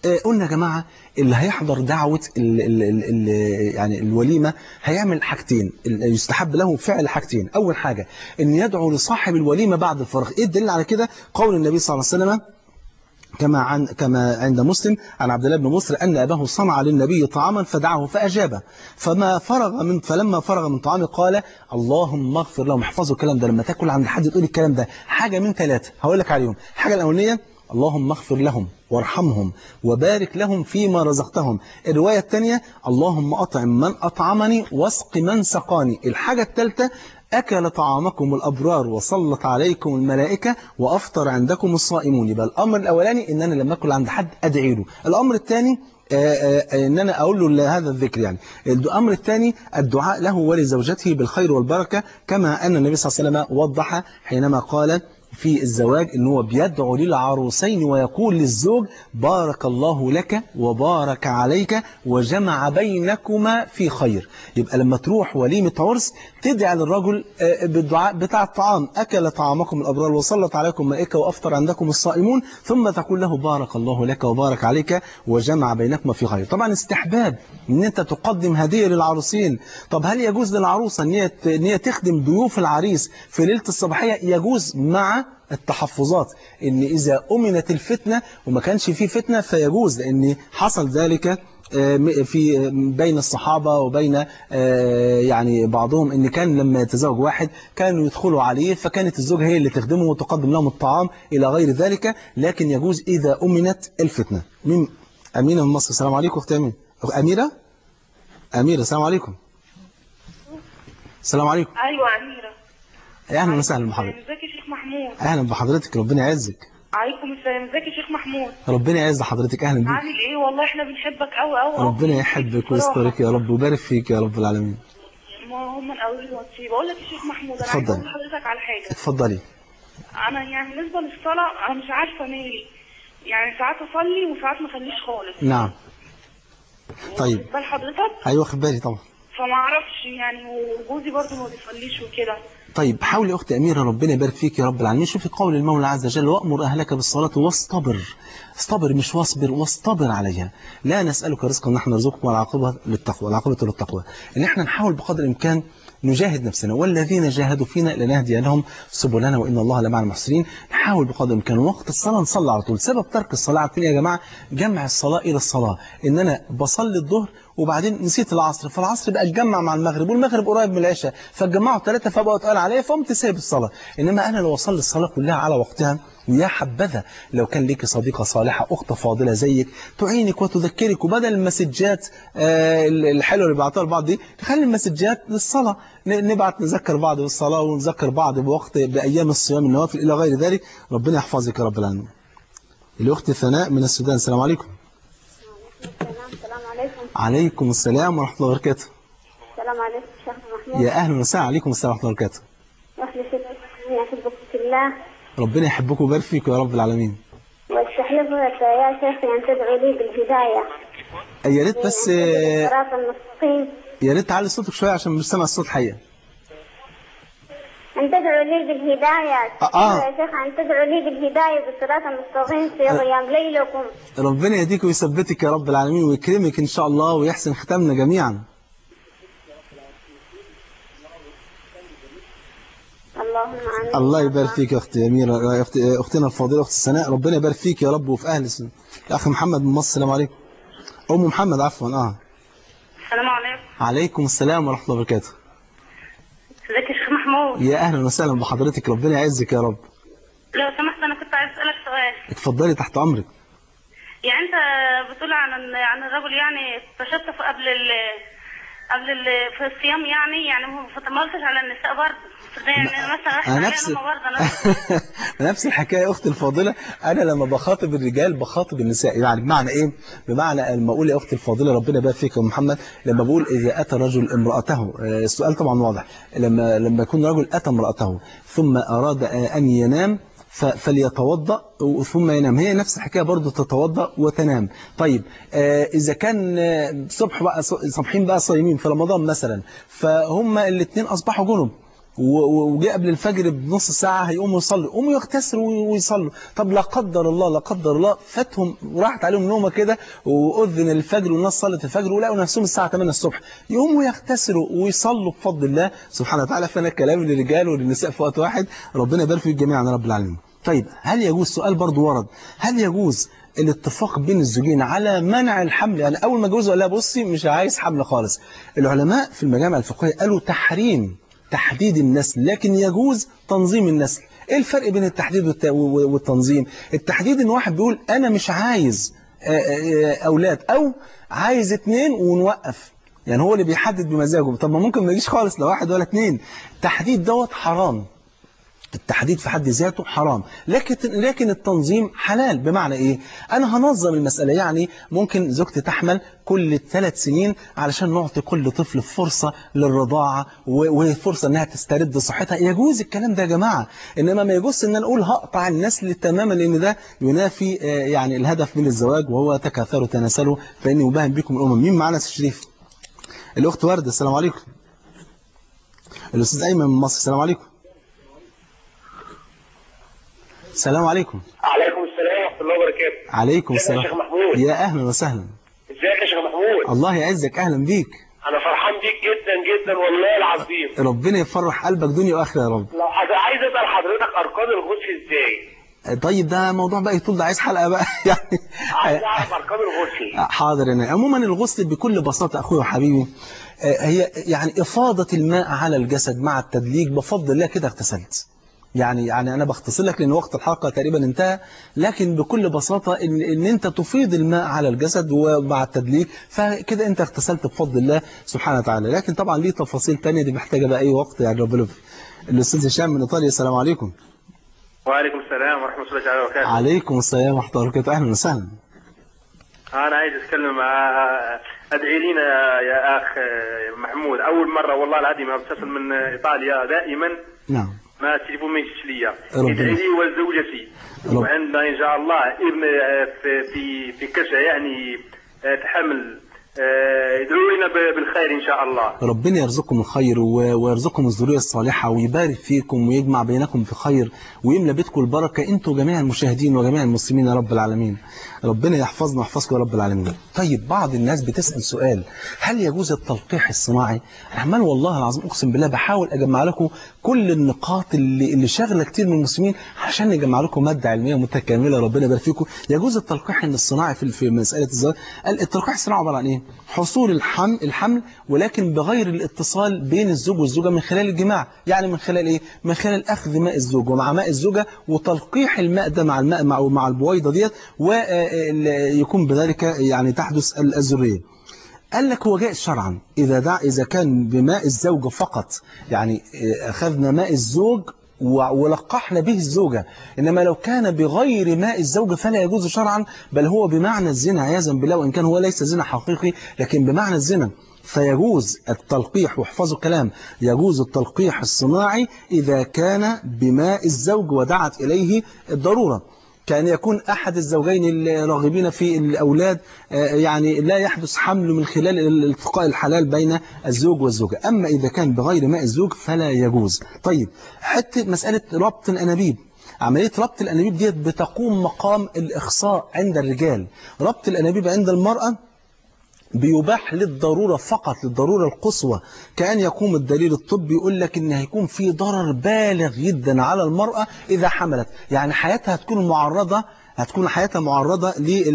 قلنا يا جماعة اللي هيحضر دعوة ال ال ال ال يعني الوليمة هيعمل حاجتين، يستحب له فعل حاجتين. أول حاجة أن يدعو لصاحب الوليمة بعد الفراغ. إيه الدليل على كده؟ قول النبي صلى الله عليه وسلم كما عن كما عند مسلم عن عبد الله بن مسر أن أباه صنع للنبي طعاما فدعه فأجابه، فما فرغ من فلما فرغ من طعامه قال اللهم اغفر لهم. احفظوا الكلام ده لما تاكل عند حد تقول الكلام ده. حاجة من ثلاثة هقول لك عليهم. الحاجة الأولانية اللهم اغفر لهم وارحمهم وبارك لهم فيما رزقتهم. الرواية الثانية اللهم أطعم من أطعمني واسق من سقاني. الحاجة الثالثة أكل طعامكم الأبرار وصلت عليكم الملائكة وأفطر عندكم الصائمون. يبقى الأمر الأولاني إن أنا لما أكل عند حد أدعي له. الأمر الثاني إن أنا أقول له هذا الذكر. يعني الأمر الثاني الدعاء له ولزوجته بالخير والبركة، كما أن النبي صلى الله عليه وسلم وضح حينما قال في الزواج إن هو بيدعو للعروسين ويقول للزوج بارك الله لك وبارك عليك وجمع بينكما في خير. يبقى لما تروح وليمة عرس تدعي للرجل بالدعاء بتاع الطعام أكل طعامكم الأبرار وصلت عليكم ملائكة وأفطر عندكم الصائمون، ثم تقول له بارك الله لك وبارك عليك وجمع بينكما في خير. طبعا استحباب ان انت تقدم هدية للعروسين. طب هل يجوز للعروسة ان هي تخدم ضيوف العريس في ليلة الصباحية؟ يجوز مع التحفظات، ان اذا امنت الفتنة وما كانش فيه فتنة فيجوز، لان حصل ذلك في بين الصحابة وبين يعني بعضهم ان كان لما يتزوج واحد كانوا يدخلوا عليه فكانت الزوجة هي اللي تخدمه وتقدم لهم الطعام الى غير ذلك، لكن يجوز اذا امنت الفتنة. مين؟ امينة من مصر. السلام عليكم اختي امينة. اميرة اميرة السلام عليكم. السلام عليكم.
ايوه اميرة.
اهلا وسهلا بحضرتك.
ازيك يا شيخ محمود؟
اهلا بحضرتك، ربنا يعزك.
عليكم السلام. ازيك يا شيخ محمود؟
ربنا يعز حضرتك. اهلا بيك.
عامل ايه؟ والله احنا بنحبك قوي قوي.
ربنا يحبك ويسترك يا رب ويبارك فيك يا رب العالمين.
ما هم الاول وصي. بقول لك يا شيخ محمود انا
اتفضل.
عايز اقول لحضرتك على حاجه.
اتفضلي.
انا يعني بالنسبه للصلاه انا مش عارفه مالي، يعني ساعات اصلي وساعات ما اصليش خالص.
نعم. طيب.
بال حضرتك؟
ايوه واخد بالي طبعا.
فما اعرفش يعني، وجوزي برضه ما بيصليش وكده.
طيب حاولي يا اختي اميره ربنا يبارك فيك يا رب العالمين. شوفي قول المولى عز وجل وامر اهلك بالصلاه واصطبر. اصطبر مش واصبر، واصطبر عليها. لا نسالك رزقا نحن نرزقكم والعاقبه للتقوى، العاقبه للتقوى. ان احنا نحاول بقدر الامكان نجاهد نفسنا، والذين جاهدوا فينا لنهدي لهم سبلنا وان الله لمع المحسنين. نحاول بقدر الامكان وقت الصلاه نصلي على طول. سبب ترك الصلاه عارفين يا جماعه؟ جمع الصلاه الى الصلاه. ان انا بصلي الظهر وبعدين نسيت العصر، فالعصر بقى اتجمع مع المغرب والمغرب قريب من العشاء، فاتجمعوا ثلاثه فبقوا اتقال عليا فقمت سايب الصلاه. انما انا لو اصلي الصلاه كلها على وقتها، ويا حبذا لو كان ليكي صديقة صالحة أخت فاضلة زيك تعينك وتذكرك، وبدل المسجات آه الحلوة اللي بعتها لبعض دي نخلي المسجات للصلاة، نبعت نذكر بعض بالصلاة ونذكر بعض بوقت بأيام الصيام النوافل إلى غير ذلك. ربنا يحفظك يا رب العالمين. الأخت ثناء من السودان. السلام عليكم.
السلام عليكم.
عليكم السلام ورحمة الله وبركاته.
السلام عليكم شيخ محمود.
يا أهلا وسهلا. عليكم السلام ورحمة الله وبركاته.
أهلا شيخ يحبك في الله.
ربنا يحبك ويبارك فيك يا رب العالمين.
واستحلفك يا شيخ أن تدعو لي بالهداية.
يا ريت بس
صراط المستقيم.
يا ريت تعلي صوتك شوية عشان مش سامع الصوت حقيقة.
أن تدعو لي بالهداية.
آه.
يا شيخ أن تدعو لي بالهداية بالصراط المستقيم في قيام ليلكم.
ربنا يهديك ويثبتك يا رب العالمين ويكرمك إن شاء الله ويحسن ختامنا جميعا. الله يبارك فيك يا اختي اميره، اختنا الفاضله اخت سناء، ربنا يبارك فيك يا رب وفي اهل السنة. اخ محمد من مصر. السلام عليكم. ام محمد عفوا. اه
السلام عليكم.
عليكم السلام ورحمه الله وبركاته.
ازيك يا شيخ محمود؟
يا اهلا وسهلا بحضرتك، ربنا يعزك يا رب.
لو سمحت انا كنت عايز اسالك سؤال.
اتفضلي تحت امرك.
يعني انت بتقول عن عن الرجل يعني تشتف قبل ال قبل ال في الصيام، يعني يعني ما قلتش على النساء برضه. يعني مثلا
انا نفس نفس الحكايه اختي الفاضله. انا لما بخاطب الرجال بخاطب النساء. يعني بمعنى ايه؟ بمعنى لما اقول يا اختي الفاضله ربنا يبارك فيك يا محمد، لما بقول اذا اتى رجل امراته، السؤال طبعا واضح، لما لما يكون رجل اتى امراته ثم اراد ان ينام فليتوضأ ثم ينام، هي نفس الحكايه برضه تتوضأ وتنام. طيب آه اذا كان صبح بقى صبحين بقى صايمين في رمضان مثلا، فهم الاثنين اصبحوا جنب، وجاء قبل الفجر بنص ساعة هيقوموا يصلوا، يقوموا يغتسلوا ويصلوا. طب لا قدر الله لا قدر الله فاتهم وراحت عليهم نومة كده وأذن الفجر والناس صلت الفجر ولقوا نفسهم الساعة ثمانية الصبح، يقوموا يغتسلوا ويصلوا بفضل الله سبحانه وتعالى. فأنا كلام للرجال وللنساء في وقت واحد، ربنا يبارك فيكم جميعا يا رب العالمين. طيب هل يجوز، سؤال برضو ورد، هل يجوز الاتفاق بين الزوجين على منع الحمل؟ يعني أول ما جوزوا قال لها بصي مش عايز حمل خالص. العلماء في المجامع الفقهية قالوا تحريم تحديد النسل، لكن يجوز تنظيم النسل. ايه الفرق بين التحديد والتنظيم؟ التحديد ان واحد بيقول انا مش عايز اولاد او عايز اتنين ونوقف، يعني هو اللي بيحدد بمزاجه. طب ما ممكن ما يجيش خالص لا واحد ولا اتنين. التحديد دوت حرام، التحديد في حد ذاته حرام، لكن لكن التنظيم حلال. بمعنى ايه؟ انا هنظم المسألة، يعني ممكن زوجتي تحمل كل ثلاث سنين علشان نعطي كل طفل فرصة للرضاعة وفرصة انها تسترد صحتها. يجوز الكلام ده يا جماعة، انما ما يجوز ان نقول هقطع النسل تماما، لان ده ينافي يعني الهدف من الزواج وهو تكاثروا تناسلوا فاني مباهم بكم الامم. مين معانا الشريف؟ الاخت وردة. السلام عليكم. الاستاذ ايمن من مصر. السلام عليكم. السلام عليكم.
عليكم السلام ورحمة الله وبركاته.
عليكم السلام
يا شيخ محمود.
يا أهلا وسهلا.
ازيك يا شيخ محمود؟
الله يعزك، أهلا بيك.
أنا فرحان بيك جدا جدا والله العظيم.
ربنا يفرح قلبك دنيا وآخرة يا رب.
لو عايز أسأل حضرتك أركان الغسل إزاي؟
طيب ده موضوع بقى يطول، ده عايز حلقة بقى يعني.
عايز أعرف أركان الغسل.
حاضر. أنا عموما الغسل بكل بساطة أخوي وحبيبي هي يعني إفاضة الماء على الجسد مع التدليك، بفضل الله كده اغتسلت. يعني يعني أنا بختصر لك لأن وقت الحلقة تقريبا انتهى، لكن بكل بساطة إن, إن أنت تفيض الماء على الجسد ومع التدليك فكده أنت اغتسلت بفضل الله سبحانه وتعالى. لكن طبعا ليه تفاصيل تانية دي محتاجة بقى أي وقت يعني. ربنا يبارك. الأستاذ هشام من إيطاليا. السلام عليكم.
وعليكم السلام ورحمة الله تعالى وبركاته.
عليكم السلام ورحمة الله وبركاته. أهلا وسهلا.
أنا عايز أتكلم أدعي لنا يا أخ محمود. أول مرة والله العظيم أتصل من إيطاليا دائما.
نعم.
ما التليفون ما يجيش ليا. ادعي لي ولزوجتي وعندنا ان شاء الله ابن في في في كشة يعني تحمل. ادعوا لنا بالخير ان شاء الله.
ربنا يرزقكم الخير ويرزقكم الذريه الصالحه ويبارك فيكم ويجمع بينكم في خير ويملى بيتكم البركه انتم جميع المشاهدين وجميع المسلمين يا رب العالمين. ربنا يحفظنا ويحفظكم يا رب العالمين. طيب بعض الناس بتسأل سؤال، هل يجوز التلقيح الصناعي؟ عمال والله العظيم اقسم بالله بحاول اجمع لكم كل النقاط اللي اللي شاغله كتير من المسلمين عشان نجمع لكم ماده علميه متكامله. ربنا يبارك فيكم. يجوز التلقيح الصناعي في في مساله الزواج. التلقيح الصناعي عباره عن ايه؟ حصول الحمل الحمل ولكن بغير الاتصال بين الزوج والزوجه من خلال الجماع. يعني من خلال ايه؟ من خلال اخذ ماء الزوج ومع ماء الزوجه وتلقيح الماء ده مع الماء مع مع البويضه ديت ويكون بذلك يعني تحدث الذريه. قال لك هو جائز شرعا إذا دع إذا كان بماء الزوجة فقط، يعني أخذنا ماء الزوج ولقحنا به الزوجة، إنما لو كان بغير ماء الزوجة فلا يجوز شرعا، بل هو بمعنى الزنا عياذا بالله، وإن كان هو ليس زنا حقيقي لكن بمعنى الزنا. فيجوز التلقيح، واحفظوا الكلام، يجوز التلقيح الصناعي إذا كان بماء الزوج ودعت إليه الضرورة، كأن يكون أحد الزوجين الراغبين في الأولاد يعني لا يحدث حمل من خلال الالتقاء الحلال بين الزوج والزوجة. أما إذا كان بغير ماء الزوج فلا يجوز. طيب حتى مسألة ربط الأنابيب، عملية ربط الأنابيب ديت بتقوم مقام الإخصاء عند الرجال. ربط الأنابيب عند المرأة بيباح للضرورة فقط، للضرورة القصوى، كأن يقوم الدليل الطبي يقول لك إن هيكون في ضرر بالغ جدا على المرأة إذا حملت، يعني حياتها هتكون معرضة هتكون حياتها معرضة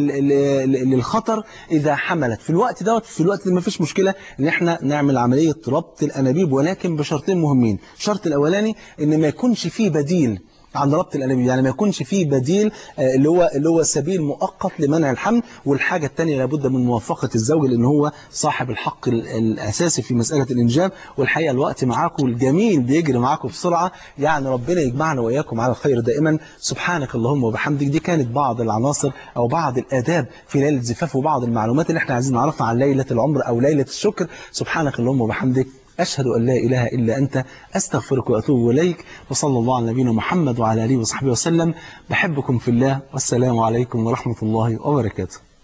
للخطر إذا حملت. في الوقت دوت في الوقت اللي ما فيش مشكلة إن احنا نعمل عملية ربط الأنابيب، ولكن بشرطين مهمين. الشرط الأولاني إن ما يكونش فيه بديل عن ربط الأنابيب، يعني ما يكونش فيه بديل اللي هو اللي هو سبيل مؤقت لمنع الحمل. والحاجة الثانية لابد من موافقة الزوج لأن هو صاحب الحق الأساسي في مسألة الإنجاب. والحقيقة الوقت معاكم الجميل بيجري معاكم بسرعة، يعني ربنا يجمعنا وإياكم على الخير دائما. سبحانك اللهم وبحمدك. دي كانت بعض العناصر أو بعض الآداب في ليلة زفاف وبعض المعلومات اللي احنا عايزين نعرفها عن ليلة العمر أو ليلة الشكر. سبحانك اللهم وبحمدك، أشهد أن لا إله إلا أنت، أستغفرك وأتوب إليك. وصلى الله على نبينا محمد وعلى آله وصحبه وسلم. بحبكم في الله، والسلام عليكم ورحمة الله وبركاته.